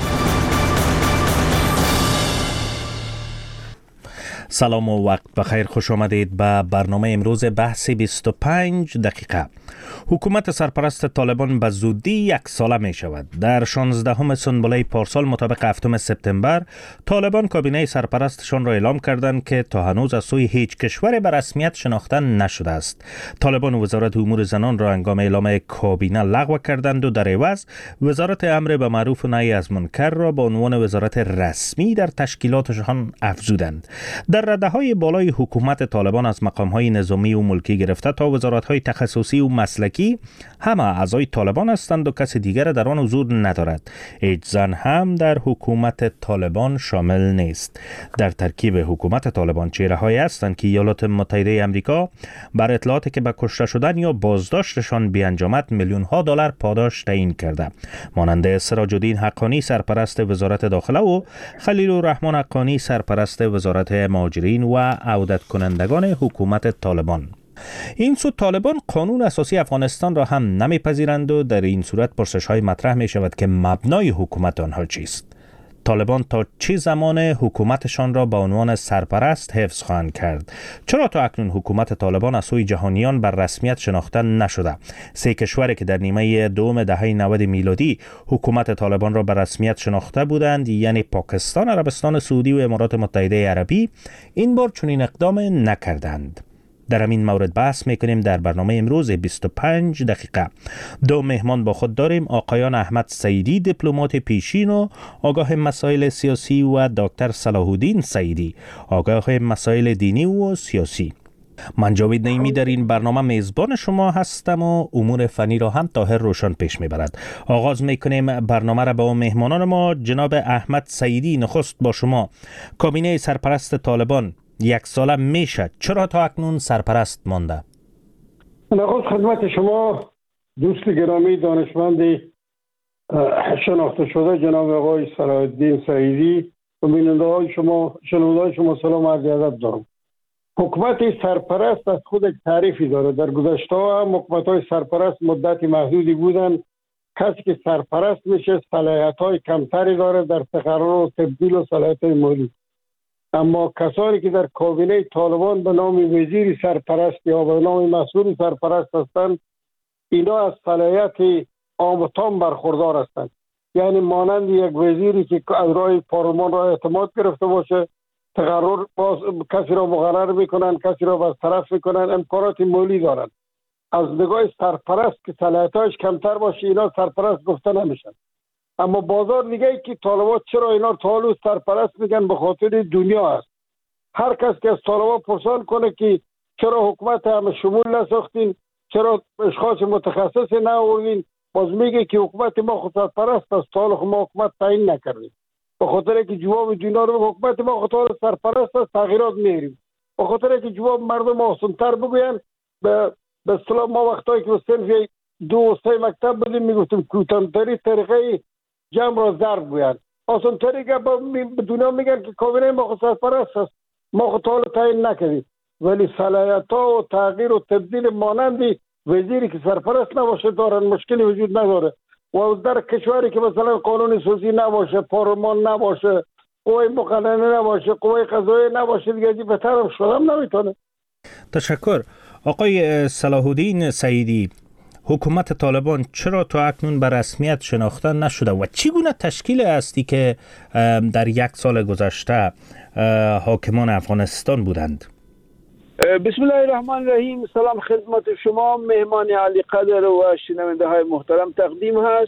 [SPEAKER 1] سلام و وقت بخیر، خوش آمدید به برنامه امروز بحث بیست و پنج دقیقه. حکومت سرپرست طالبان به زودی یک ساله می شود. در شانزدهم سنبله پارسال مطابق هفتم سپتامبر طالبان کابینه سرپرستشان را اعلام کردند که تا هنوز از سوی هیچ کشور به رسمیت شناخته نشده است. طالبان و وزارت امور زنان را هنگام اعلام کابینه لغو کردند و در عوض وزارت امر به معروف و نهی از منکر را به عنوان وزارت رسمی در تشکیلاتشان افزودند. در رده‌های بالای حکومت طالبان از مقام‌های نظامی و ملکی گرفته تا وزارت‌های تخصصی و مسلکی همه اعضای طالبان هستند و کسی دیگر در آن حضور ندارد. هیچ زن هم در حکومت طالبان شامل نیست. در ترکیب حکومت طالبان چهره‌هایی هستند که ایالات متحده آمریکا بر اطلاعاتی که به کشته شدن یا بازداشتشان بیانجامد میلیون‌ها دلار پاداش تعیین کرده، مانند سراج الدین حقانی سرپرست وزارت داخله و خلیل الرحمن حقانی سرپرست وزارت مهاجرین و عودت کنندگان حکومت طالبان. این سو طالبان قانون اساسی افغانستان را هم نمیپذیرند و در این صورت پرسش های مطرح می شود که مبنای حکومت آنها چیست؟ طالبان تا چه زمان حکومتشان را به عنوان سرپرست حفظ خواهند کرد؟ چرا تا اکنون حکومت طالبان از سوی جهانیان بر رسمیت شناخته نشده؟ سه کشوری که در نیمه دوم دهه نود میلادی حکومت طالبان را بر رسمیت شناخته بودند، یعنی پاکستان، عربستان سعودی و امارات متحده عربی، این بار چنین اقدام نکردند. در همین مورد بحث میکنیم در برنامه امروز بیست و پنج دقیقه. دو مهمان با خود داریم: آقایان احمد سعیدی، دیپلمات پیشین و آگاه مسائل سیاسی، و دکتر صلاح الدین سعیدی، آگاه مسائل دینی و سیاسی. من جاوید نعیمی در این برنامه میزبان شما هستم و امور فنی را هم طاهر روشن پیش میبرد. آغاز میکنیم برنامه را با مهمانان ما. جناب احمد سعیدی، نخست با شما. کابینه سرپرست طالبان یک ساله میشه، چرا تا اکنون سرپرست مانده؟
[SPEAKER 8] نخست خدمت شما دوست گرامی دانشمند شناخته شده جناب آقای صلاح الدین سعیدی و بیننده های شما شنونده های شما سلام عرض ادب دارم. حکومت سرپرست از خود یک تعریفی داره. در گذشته هم حکومت های سرپرست مدت محدودی بودن. کسی که سرپرست میشه صلاحیت های کمتری داره در تقرر و تبدیل و صلاحیت های مالی. اما کسانی که در کابینه طالبان به نام وزیر سرپرست یا به نام مسئول سرپرست هستند، اینا از صلاحیت عام و تام برخوردار هستند. یعنی مانند یک وزیری که از راه پارلمان را اعتماد گرفته باشه، تقرر باز کسی را مقرر میکنن، کسی را برطرف میکنن، امکانات مالی دارن. از نگاه سرپرست که صلاحیتش کمتر باشه اینا سرپرست گفته نمیشن. اما بازار دیگه ای که طالبان چرا اینا طالب سرپرست میگن، به خاطر دنیا است. هر کس که از طالبان پرسان کنه که چرا حکومت همه شمول نساختین، چرا اشخاص متخصص نآوردین، باز میگه که حکومت ما خود سرپرست است، طالب ما حکومت تعیین نکردیم. به خاطر که جواب دنیا رو حکومت ما خود سرپرست است، تغییرات میاریم. به خاطر که جواب مردم آسان‌تر بگوین، به به اصطلاح ما وقتایی که صرف دو و سه مکتب بودیم میگفتیم کوتاه‌ترین طریقه جمع را ضرب بگوین. آسان‌تری که به دنیا میگن که کابینه ما خود سرپرست است، ما خود طالب تعیین نکردیم. ولی صلاحیت ها و تغییر و تبدیل مانندی وزیری که سرپرست نباشه دارن، مشکلی وجود نداره. و در کشوری که مثلا قانون اساسی نباشه، پارلمان نباشه، قوه مقننه نباشه، قوه قضاییه نباشه، دیگه بهتر هم شدم نمیتونه.
[SPEAKER 1] تشکر. آقای صلاح الدین سعیدی، حکومت طالبان چرا تا اکنون به رسمیت شناخته نشده و چگونه تشکیل هستی که در یک سال گذشته حاکمان افغانستان بودند؟
[SPEAKER 9] بسم الله الرحمن الرحیم. سلام خدمت شما مهمان علی قدر و شنونده های محترم تقدیم هست.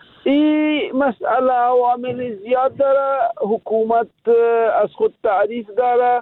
[SPEAKER 9] این مسئله عوامل زیاد داره. حکومت از خود تعریف داره،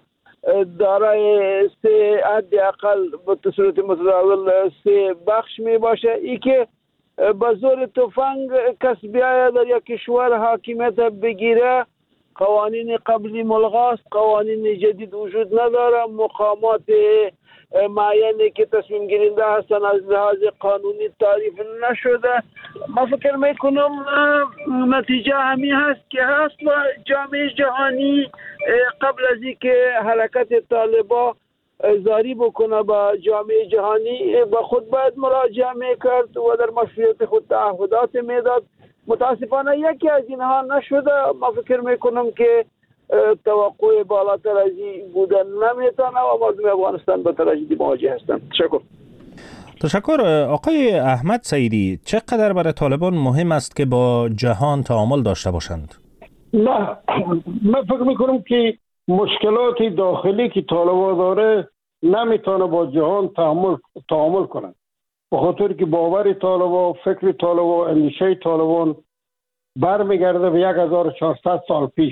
[SPEAKER 9] دارای سه حداقل به صورت متداول سه بخش می باشه. ای که به زور تفنگ کس بیاید در یک کشور حاکمیت بگیره، قوانین قبلی ملغاست، قوانین جدید وجود نداره، مقامات معینی که تصمیم گیرنده هستن از لحاظ قانونی تعریف نشده. ما فکر میکنم نتیجه همین هست که هست و جامعه جهانی قبل از اینکه حرکت طالبان زاری بکنه با جامعه جهانی با خود باید مراجعه میکرد و در مشروعیت خود تعهدات میداد. متاسفانه یکی از اینها نشده. ما فکر میکنم که توقع بالاتر از این بودن نمیتونه و مردم افغانستان با تراژدی مواجه هستند. تشکر.
[SPEAKER 1] تشکر. آقای احمد سعیدی، چقدر برای طالبان مهم است که با جهان تعامل داشته باشند؟
[SPEAKER 8] نه، من فکر میکنم که مشکلات داخلی که طالبان داره نمیتونه با جهان تعامل تعامل کنند. به خاطر که باور طالبان، فکر طالبان، اندیشه طالبان برمیگرده به یک هزار و چهارصد سال پیش.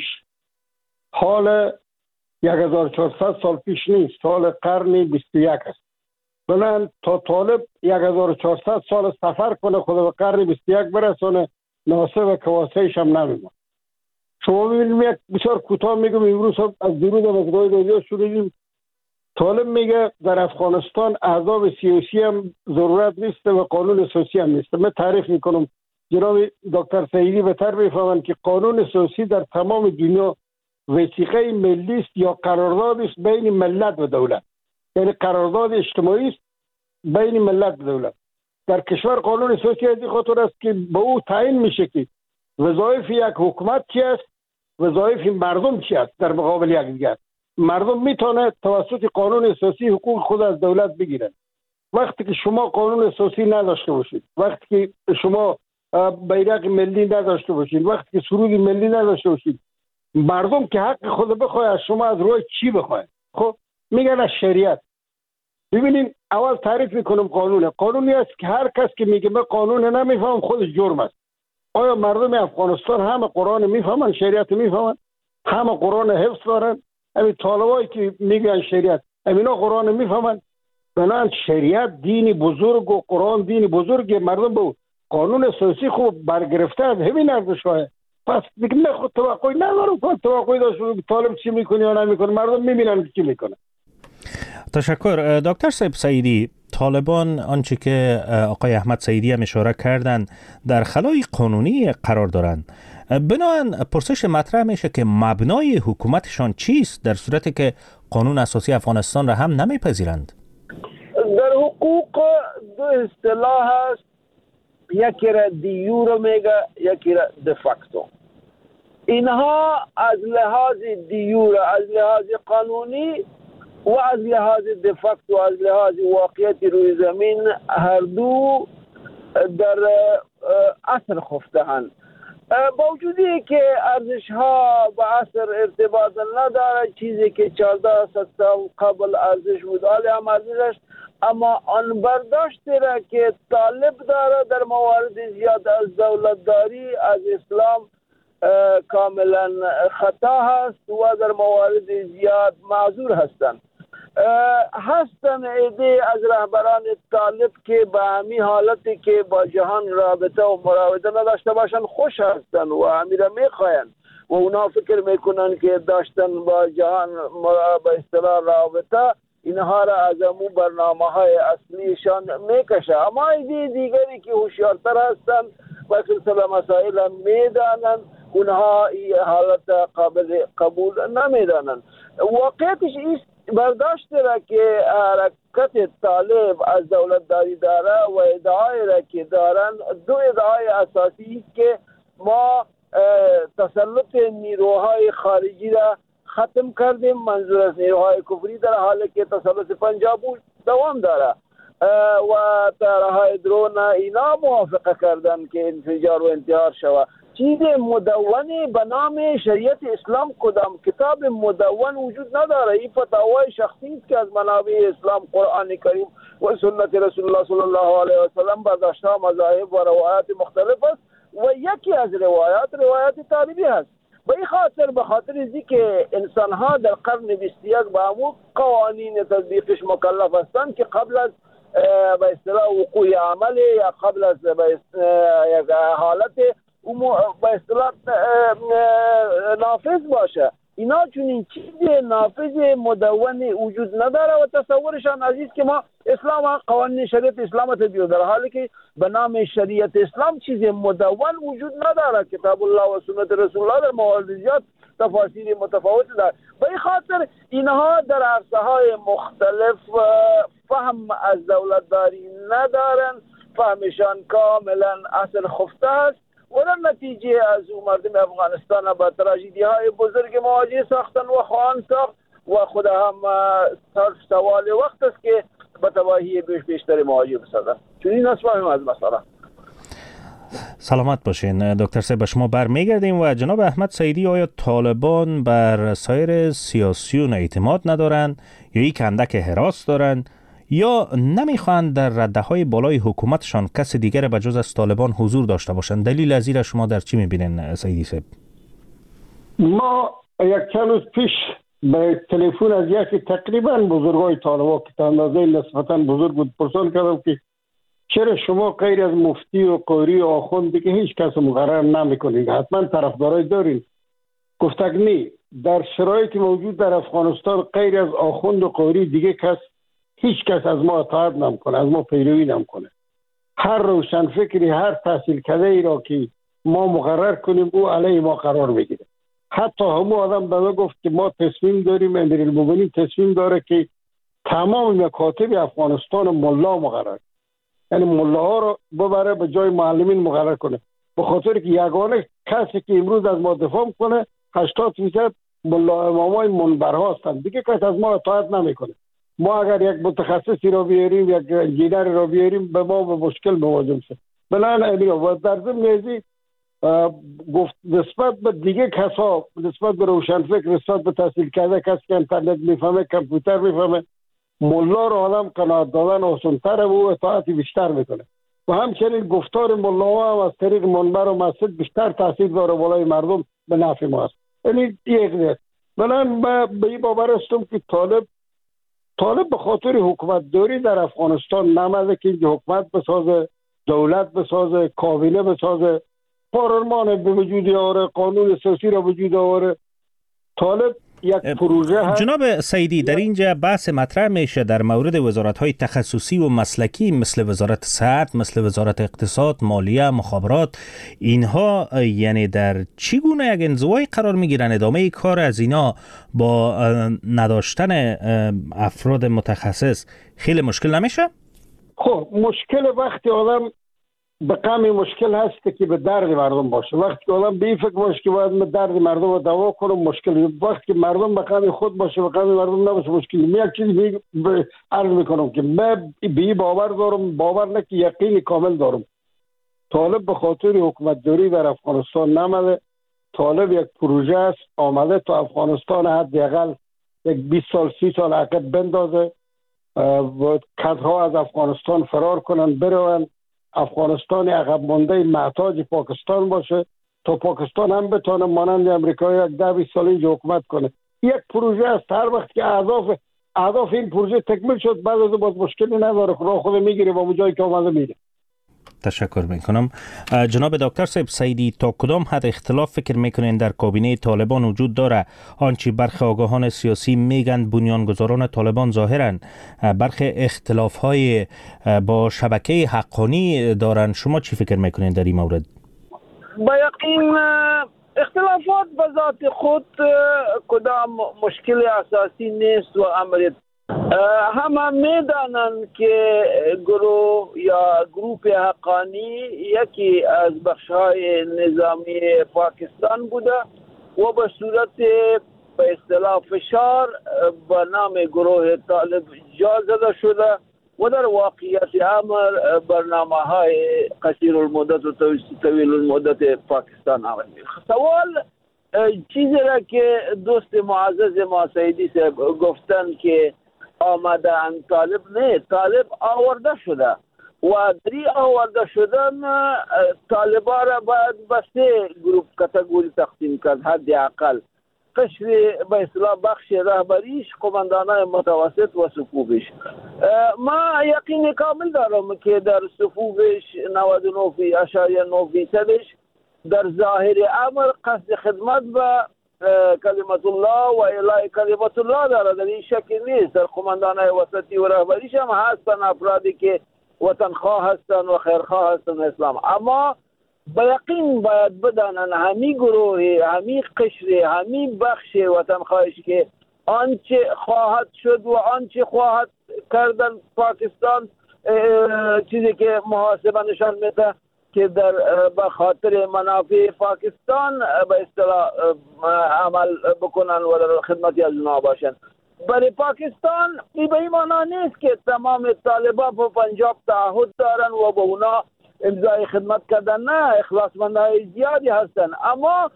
[SPEAKER 8] حال یک هزار و چهارصد سال پیش نیست، حال قرن بیست و یک است. بنابراین تا طالب یک هزار و چهارصد سال سفر کنه خود به قرن بیست و یک برسونه، ناسه و کواسهش هم نمیمونه. شما ببینیم یک بسیار کوتاه میگم، امروز از دیروز مقدار رادیو شنیدیم طالب میگه در افغانستان احزاب سیاسی هم ضرورت نیست و قانون اساسی هم نیست. من تعریف میکنم، جناب دکتر سعیدی بهتر میفهمند که قانون اساسی در تمام دنیا وثیقه ملی است یا قرارداد است بین ملت و دولت، یعنی قرارداد اجتماعی است بین ملت و دولت. در کشور قانون اساسی از این خاطر است که به او تعیین میشه که وظایف یک حکومت چی است وظایف مردم چی است در مقابل یکدیگر. مردم میتونه توسط قانون اساسی حقوق خود از دولت بگیرن. وقتی که شما قانون اساسی نداشته باشید، وقتی که شما بیرق ملی نداشته باشید، وقتی که سرود ملی نداشته باشید، مردم که حق خود بخواه از شما از روی چی بخواه؟ خب میگن از شریعت. ببینید اول تعریف میکنم قانونه. قانونی است که هر کس که میگه من قانون نمیفهم خودش جرم است. آیا مردم افغانستان همه قرآن میفهمن، شریعت میفهمن؟ همه قرآن حفظ دارن؟ همین طالبایی که میگن شریعت همینا قرآن میفهمن؟ بنابراین شریعت دینی بزرگ و قرآن دینی بزرگ، مردم به قانون اساسی خوب برگرفته از همین ارزش‌های. پس دیگه نه خود توقعی ندارم که توقعی داشته طالب چی میکنه یا نمیکنه، مردم میبینن چی میکنه.
[SPEAKER 1] تشکر. دکتر صاحب سعیدی، طالبان آنچه که آقای احمد سعیدی هم اشاره کردند در خلای قانونی قرار دارند. بنابراین پرسش مطرح میشه که مبنای حکومتشان چیست در صورتی که قانون اساسی افغانستان را هم نمیپذیرند؟
[SPEAKER 9] در حقوق دو اصطلاح هست، یکی را دیور میگه، یکی را دفاکتو. اینها از لحاظ دیور، از لحاظ قانونی و از لحاظ دفاکتو، از لحاظ واقعیت روی زمین، هر دو در اثر خفته‌اند. با وجودی که ارزش ها با اثر ارتباط نداره، چیزی که چهارده سال قبل ارزش بود حالی هم ارزش، اما آن برداشتی را که طالب داره در موارد زیاد از دولتداری از اسلام کاملا خطا هست و در موارد زیاد معذور هستند. هستن ایده از رهبران طالب که به همین حالتی که با جهان رابطه و مراوده نداشته باشن خوش هستن و همین را میخواین و اونا فکر میکنن که داشتن با جهان به اصطلاح رابطه اینها را از امو برنامه های اصلیشان میکشه. اما ایده دیگری که هوشیارتر هستن و سلسله مسائل میدانن، اونها این حالت قابل قبول نمیدانن. واقعیتش ایست برداشت را که حرکت طالب از دولت داری داره و ادعای را که دارن، دو ادعای اساسی است که ما تسلط نیروهای خارجی را ختم کردیم، منظور از نیروهای کفری در حالی که تسلط پنجاب دوام داره و طیاره‌های درون اینا موافقه کردن که انفجار و انتحار شود. چیز مدون به نام شریعت اسلام کدام کتاب مدون وجود نداره. این فتاوای شخصی است که از منابع اسلام، قرآن کریم و سنت رسول الله صلی الله علیه و سلم برداشته مذاهب و روایات مختلف است و یکی از روایات روایات طالبی هست. به این خاطر به خاطر ازی که انسان ها در قرن بیست و یک با همون قوانین تطبیقش مکلف هستند که قبل از به اصطلاح وقوع عمل یا قبل از به حالت به اصطلاح نافذ باشه، اینا چون این چیز نافذ مدون وجود نداره و تصورشان عزیز که ما اسلام قوانین شریعت اسلام تطبیق داره، حالی که به نام شریعت اسلام چیز مدون وجود نداره. کتاب الله و سنت رسول الله در موارد زیاد تفاسیر متفاوت داره. به این خاطر اینها در عرصه های مختلف فهم از دولتداری ندارن، فهمشان کاملا اصل خفته است و در نتیجه از او مردم افغانستان با تراژدی های بزرگ مواجه ساختن و خواهان ساخت و خود هم سوال وقت است که به تباهی بیش بیشتر مواجه بسازن. چون این است فهم از مسئله.
[SPEAKER 1] سلامت باشین دکتر صاحب. به شما برمیگردیم و جناب احمد سعیدی، آیا طالبان بر سایر سیاسیون اعتماد ندارند یا یک اندک هراس دارند یا نمیخواهند در رده‌های بالای حکومتشان کس دیگر به جز از طالبان حضور داشته باشند؟ دلیل از این شما در چی میبینین سعیدی صاحب؟
[SPEAKER 8] ما یک چند روز پیش به تلفن از یکی تقریبا بزرگای طالبان که اندازه نسبتا بزرگ بود پرسان کردم که چرا شما غیر از مفتی و قاری و آخوند دیگه هیچ کس مقرر نمیکنید؟ حتما طرفدارای دارین. گفتک نه، در شرایط موجود در افغانستان غیر از آخوند و قاری دیگه کس هیچ کس از ما اطاعت نمیکنه، از ما پیروی نمیکنه. هر روشن فکری، هر تحصیل کرده ای را که ما مقرر کنیم او علیه ما قرار بگیره. حتی همون آدم به ما گفت که ما تصمیم داریم، امیرالمومنین تصمیم داره که تمام مکاتب افغانستان ملا مقرر، یعنی ملاها رو ببره به جای معلمین مقرر کنه، به خاطر که یگانه کسی که امروز از ما دفاع کنه هشتاد فیصد ملا امامای منبرها هستند، دیگه کس از ما اطاعت نمیکنه. ما اگر یک متخصصی را بیاریم، یک انجینر را بیاریم، به ما به مشکل مواجه میشه. بنابراین و در ضمن ازی گفت نسبت به دیگه کسا، نسبت به روشنفکر، نسبت به تحصیل کرده کسی که اینترنت میفهمه، کامپیوتر میفهمه، ملا رو آدم قناعت دادن آسان‌تره و اطاعت بیشتر میکنه. و همچنین گفتار ملا هم از طریق منبر و مسجد بیشتر تاثیر داره بالای مردم، به نفع ما است. یعنی یک نه. بنابراین به این باور هستم که طالب طالب به خاطر حکومت داری در افغانستان نمازه که اینجا حکومت بسازه، دولت بسازه، کابینه بسازه، پارلمان به وجود آوره، قانون اساسی را وجود آوره. طالب یک پروژه هست.
[SPEAKER 1] جناب سیدی، در اینجا بحث مطرح میشه در مورد وزارت‌های تخصصی و مسلکی مثل وزارت صحت، مثل وزارت اقتصاد، مالیه، مخابرات. اینها یعنی در چی گونه یک انزوای قرار میگیرن؟ ادامه کار از اینا با نداشتن افراد متخصص خیلی مشکل نمیشه؟
[SPEAKER 8] خب مشکل وقتی آدم به غم مشکل هست که به درد مردم باشه. وقتی که آدم به این فکر باشه که باید به درد مردم رو دوا کنه مشکل. وقتی که مردم به غم خود باشه، به غم مردم نباشه مشکل. من یک چیزی عرض میکنم که من به باور دارم، باور نه که یقین کامل دارم. طالب به خاطر حکومت داری در افغانستان نمده. طالب یک پروژه است آمده تا افغانستان حداقل یک بیست سال سی سال عقب بندازه و کدرها از افغانستان فرار کنن، برون. افغانستان عقب مانده محتاج پاکستان باشه تا پاکستان هم بتونه مانند امریکا یک ده بیست سال اینجا حکومت کنه. یک پروژه است. هر وقت که اهداف اهداف این پروژه تکمیل شد، بعد از باز مشکلی نداره، راه خود میگیره و اون جایی که اومده میره.
[SPEAKER 1] تشکر میکنم. جناب دکتر صاحب سیدی، تا کدام حد اختلاف فکر میکنین در کابینه طالبان وجود داره؟ آنچه برخی آگاهان سیاسی میگن بنیانگذاران طالبان ظاهرا برخی اختلاف های با شبکه حقانی دارن. شما چی فکر میکنین در این مورد؟
[SPEAKER 9] با یقین اختلافات به ذات خود کدام مشکل اساسی نیست و امر همه میدانند که گروه یا گروپ حقانی یکی از بخش‌های نظامی پاکستان بوده و به صورت به اصطلاح فشار به نام گروه طالب جا زده شده و در واقعیت امر برنامه‌های قصیر المدت و طویل المدت پاکستان عمل می‌کنه. سوال چیزی را که دوست معزز ما سیدی صاحب گفتن که آمدن طالب، نه، طالب آورده شده و دری آورده شدن طالبا را باید به سه گروپ کاتگوری تقسیم کرد. حداقل قشر به اصطلاح بخش رهبریش، قماندانای متوسط و صفوفش. ما یقین کامل دارم که در صفوفش نود و نه اشاریه نه فیصدش در ظاهر امر قصد خدمت به کلمت الله و اعلاء کلمت الله داره، در این شکل نیست. در قماندانای وسطی و رهبریش هم هستن افرادی که وطنخواه هستن و خیرخواه هستن اسلام، اما به یقین باید بدانن همی گروه، همی قشر، همی بخش وطنخواهش که آنچه خواهد شد و آنچه خواهد کردن پاکستان، چیزی که محاسبه نشان میده که در به خاطر منافع پاکستان به اصطلاح عمل بکنن و در خدمتی از اونها باشن. برای پاکستان این به این معنا نیست که تمام طالبان به پنجاب تعهد دارن و به اونا امضای خدمت کردن. نه، اخلاصمندهای زیادی هستن، اما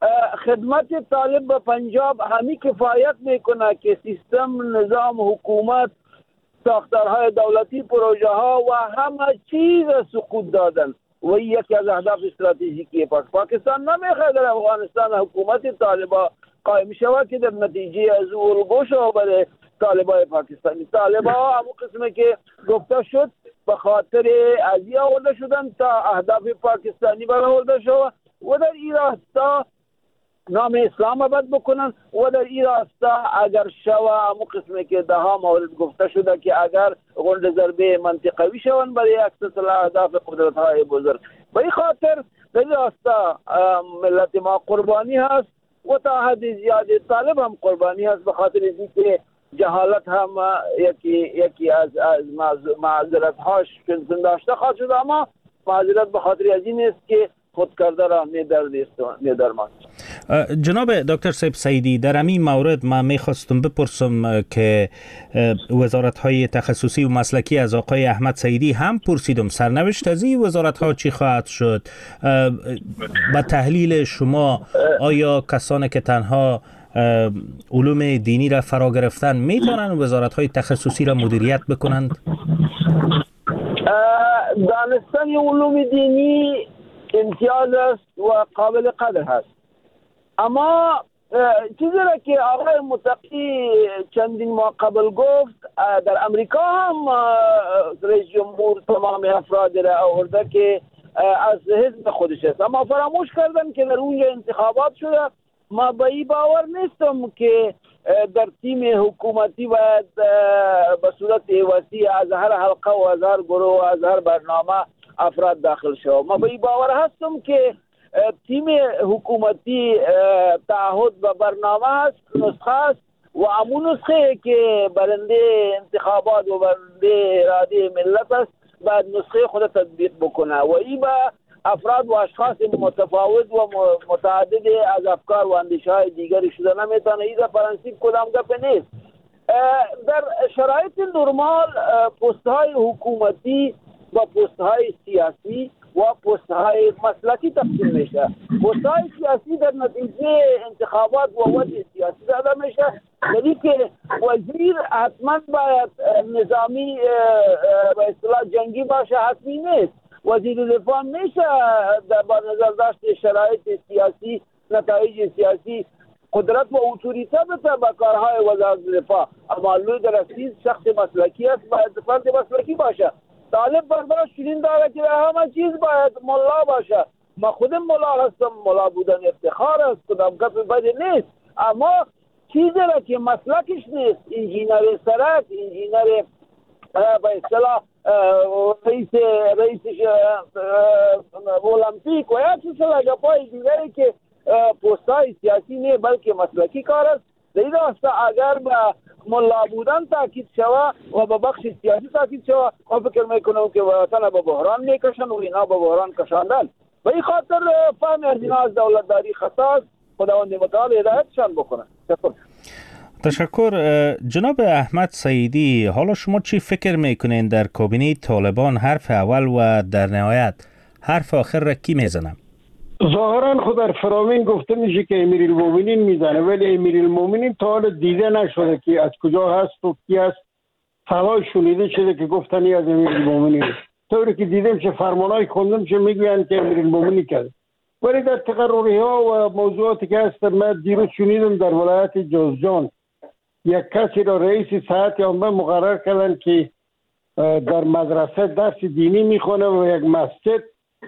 [SPEAKER 9] خدمت طالب به پنجاب همی کفایت میکنه که سیستم، نظام، حکومت، ساختارهای دولتی، پروژه ها و همه چیز سقوط دادن و یکی از اهداف استراتژیکی پاکستان نمیخواد در افغانستان حکومت طالبا قائم شود که در نتیجه از الگو شود برای طالبای پاکستانی. طالبا همون قسمه که گفته شد به خاطر ازی آورده شدن تا اهداف پاکستانی برآورده شود و در این راستا نام اسلام آباد بکنن و در این راستا اگر شوه همون قسمه که ده ها مورد گفته شده که اگر غنड ضربه منطقوی شون برای اکسس اهداف قدرت های بزرگ. به این خاطر در این راستا ملت ما قربانی هست و تا حد زیادی طالب هم قربانی هست، به خاطر اینکه جهالت هم یکی یکی از از معذرت هاش داشته خواهد شد، اما معذرت به خاطر از این است که خود کرده را می‌درماند.
[SPEAKER 1] جناب دکتر صاحب سعیدی، در همین مورد من میخواستم بپرسم که وزارت‌های تخصصی و مسلکی از آقای احمد سعیدی هم پرسیدم سرنوشت از این وزارت‌ها چی خواهد شد؟ با تحلیل شما آیا کسانی که تنها علوم دینی را فرا گرفتن میتونن وزارت‌های تخصصی را مدیریت بکنند؟
[SPEAKER 9] دانستن علوم دینی امتیاز است و قابل قدر هست، اما چیزی را که آقای متقی چندین ماه قبل گفت، در امریکا هم رئیس جمهور تمام افراد را آورده که از حزب خودش است، اما فراموش کردن که در اونجا انتخابات شده. ما به این باور نیستم که در تیم حکومتی باید به صورت وسیع از هر حلقه و از هر گروه و از هر برنامه افراد داخل شود. ما به این باور هستم که تیم حکومتی تعهد و برنامه است، نسخه است و همون نسخه که برنده انتخابات و برنده اراده ملت است باید نسخه خود تطبیق بکنه و این با افراد و اشخاص متفاوت و متعدد از افکار و اندیشه های دیگری شده نمیتونه. این پرنسیپ کدام گپ نیست. در شرایط نرمال پست های حکومتی و پست های سیاسی و پست های مسلکی تقسیم میشه. پست های سیاسی در نتیجه انتخابات و وضع سیاسی داده میشه، یعنی که وزیر حتما باید نظامی به اصطلاح جنگی باشه، حتمی نیست. وزیر دفاع میشه با نظر داشت شرایط سیاسی، نتایج سیاسی قدرت و اتوریته بده به کارهای وزارت دفاع، اما لوی در اصیل شخص مسلکی است، باید فرد مسلکی باشه. طالب بربراش چنین داره که همه چیز باید ملا باشه. ما خودم ملا هستم، ملا بودن افتخار است، کدام گپ بدی نیست، اما چیزی را که مسلکش نیست، انجینر سرک، انجینر به اصطلاح رئیس رئیس المپیک و یا چیزی گپای دیگری که پستای سیاسی نه بلکه مسلکی کار است. در این راسته اگر به ملا بودن تاکید شود و به بخش سیاسی تاکید شود، من فکر میکنم که وطن به بحران میکشن و اینا به بحران کشاندن. به این خاطر فهم از اینا از دولتداری خطاست، خداوند متعال هدایتشان بکنه. شکر.
[SPEAKER 1] تشکر. جناب احمد سعیدی، حالا شما چی فکر میکنین در کابینه طالبان حرف اول و در نهایت حرف آخر را کی میزنه؟
[SPEAKER 8] ظاهرا خود در فرامین گفته میشه که امیرالمومنین میزنه، ولی امیرالمومنین تا حالا دیده نشده که از کجا هست و کی هست. صدای شنیده شده که گفتنی از امیرالمومنین، طوری که دیدم چه فرمانای خوندم چه میگوین که امیرالمومنین کرد. ولی در تقرری ها و موضوعاتی که هست، من دیروز شنیدم در ولایت جوزجان یک کسی را رئیس ساعت عامه مقرر کردن که در مدرسه درس دینی میخونه و یک مسجد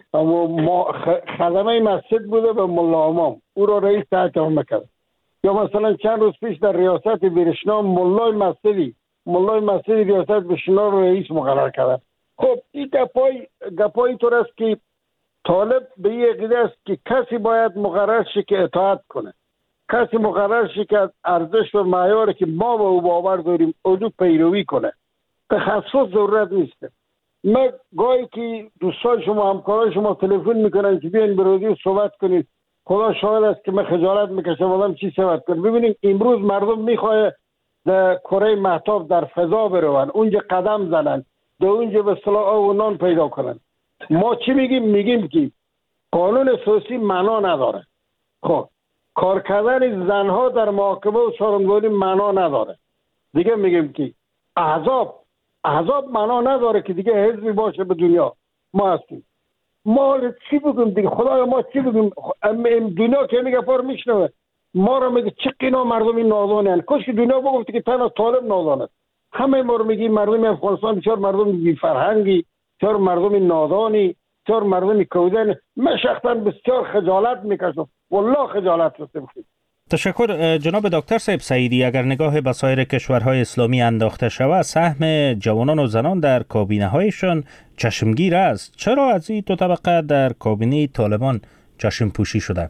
[SPEAKER 8] و خدمه مسجد بوده به ملا امام، او را رئیس ساعت عامه کرد. یا مثلا چند روز پیش در ریاست برشنا ملای مسجدی ملای مسجدی ریاست برشنا را رئیس مقرر کردن. خب این گپای گپای طور است که طالب به این عقیده است که کسی باید مقرر شه که اطاعت کنه، کسی مقرر شه که ارزش و معیاری که ما به او باور داریم اونو پیروی کنه. تخصص ضرورت نیست. من گاهی که دوستان شما همکاران شما تلفن میکنن که بیاین به رادیو صحبت کنید، خدا شاهد است که من خجالت میکشم آدم چی صحبت کنه. ببینید امروز مردم میخواه در کره مهتاب در فضا برون، اونجا قدم زنن، در اونجا به اصطلاح آب و نان پیدا کنن. ما چی میگیم؟ میگیم که قانون اساسی معنا نداره. خب کار کردن زنها در محاکمه و سارنگانی معنا نداره. دیگه میگیم که احزاب احزاب معنا نداره که دیگه حزبی باشه به دنیا. ما هستیم. ما چی بگیم دیگه؟ خدایا ما چی بگیم؟ دنیا که میگه پر میشنوه ما رو میگه چه قینا مردمی نادانن. کاش که دنیا بگفت که تنها طالب نادانه. همه ما رو میگیم مردم افغانستان بسیار مردم بی فرهنگی، بسیار مردم نادانی، بسیار مردم کودن. من شخصا بسیار خجالت میکشم، والله خجالت هستم.
[SPEAKER 1] تشکر. جناب دکتر صاحب سعیدی، اگر نگاه به سایر کشورهای اسلامی انداخته شود، سهم جوانان و زنان در کابینه هایشان چشمگیر است. چرا از این دو طبقه در کابینه طالبان چشم پوشی شده؟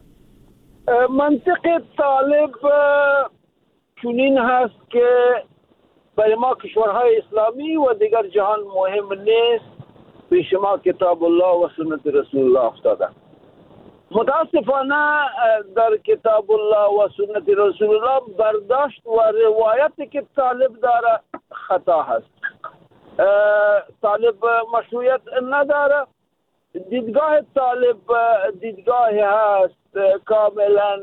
[SPEAKER 9] منطق طالب چنین هست که برای ما کشورهای اسلامی و دیگر جهان مهم نیست، پیش ما کتاب الله و سنت رسول الله افتاده. متاسفانه در کتاب الله و سنت رسول الله برداشت و روایتی که طالب داره خطا هست. طالب مشروعیت نداره. دیدگاه طالب دیدگاهی هست کاملا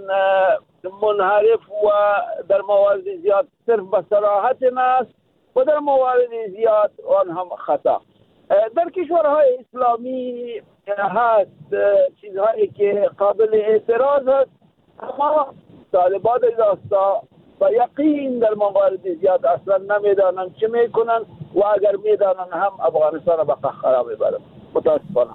[SPEAKER 9] منحرف و در موارد زیاد صرف به صراحت است و در موارد زیاد آن هم خطا. در کشورهای اسلامی هست چیزهایی که قابل اعتراض هست، اما طالبان راستا و یقین در موارد زیاد اصلا نمیدانند چه میکنن و اگر میدانند هم افغانستان به قهقرا میبرند. متاسفانه.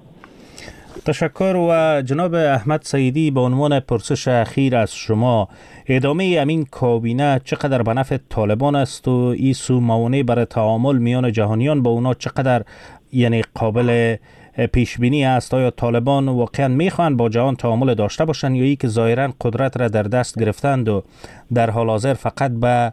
[SPEAKER 1] تشکر. و جناب احمد سیدی، به عنوان پرسش اخیر از شما، ادامه امین کابینه چقدر به نفع طالبان است و این سو موانع برای تعامل میان جهانیان با اونا چقدر یعنی قابل پیش بینی است؟ آیا طالبان واقعا میخوان با جهان تعامل داشته باشند یا ای که ظاهرا قدرت را در دست گرفتند و در حال حاضر فقط به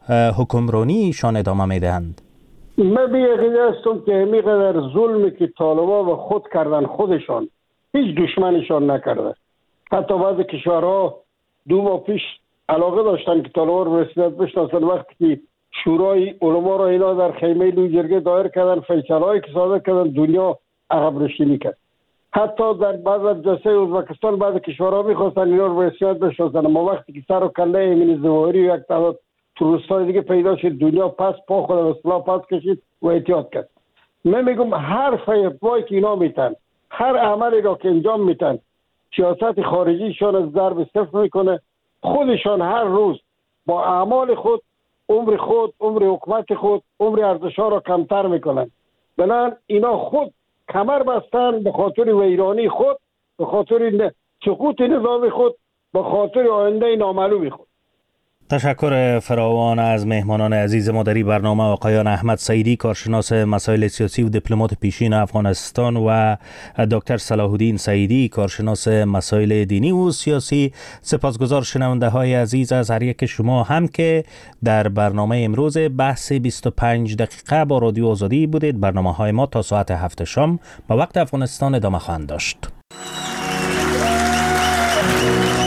[SPEAKER 1] حکمرانیشان ادامه میدهند؟
[SPEAKER 8] من به یقین هستم که میقدر ظلمی که طالبان و خود کردن خودشان هیچ دشمنشان نکرده. حتی بعض کشورها دو ماه پیش علاقه داشتن که طالبان رو رسمیت بشناسن. وقتی که شورای علما را اینا در خیمه لوجرگه دایر کردن، فیصله‌ای که صادر کردن، دنیا عقب نشینی کرد. حتی در بعض از جلسه ازبکستان بعض کشورها میخواستن اینا رو رسمیت بشناسن، اما وقتی که سر و کله امین ظواهری و یک تعداد تروریستای دیگه پیدا شد، دنیا پس پا خود به اصطلاح پس کشید و احتیاط کرد. من میگم هر فیضایی که اینا میتن، هر عملی را که انجام میتن، سیاست خارجیشان از ضرب صفر میکنه. خودشان هر روز با اعمال خود عمر خود، عمر حکومت خود، عمر ارزش‌ها را کمتر میکنن. بنابراین اینا خود کمر بستن به خاطر ویرانی خود، به خاطر سقوط نظام خود، به خاطر آینده نامعلوم خود.
[SPEAKER 1] تشکر فراوان از مهمانان عزیز ما در این برنامه، آقایان احمد سیدی، کارشناس مسائل سیاسی و دیپلمات پیشین افغانستان، و دکتر صلاح الدین سیدی، کارشناس مسائل دینی و سیاسی. سپاسگزار شنونده های عزیز از هر یک شما هم که در برنامه امروز بحث بیست و پنج دقیقه با رادیو آزادی بودید. برنامه های ما تا ساعت هفت شام به وقت افغانستان ادامه خواهند داشت.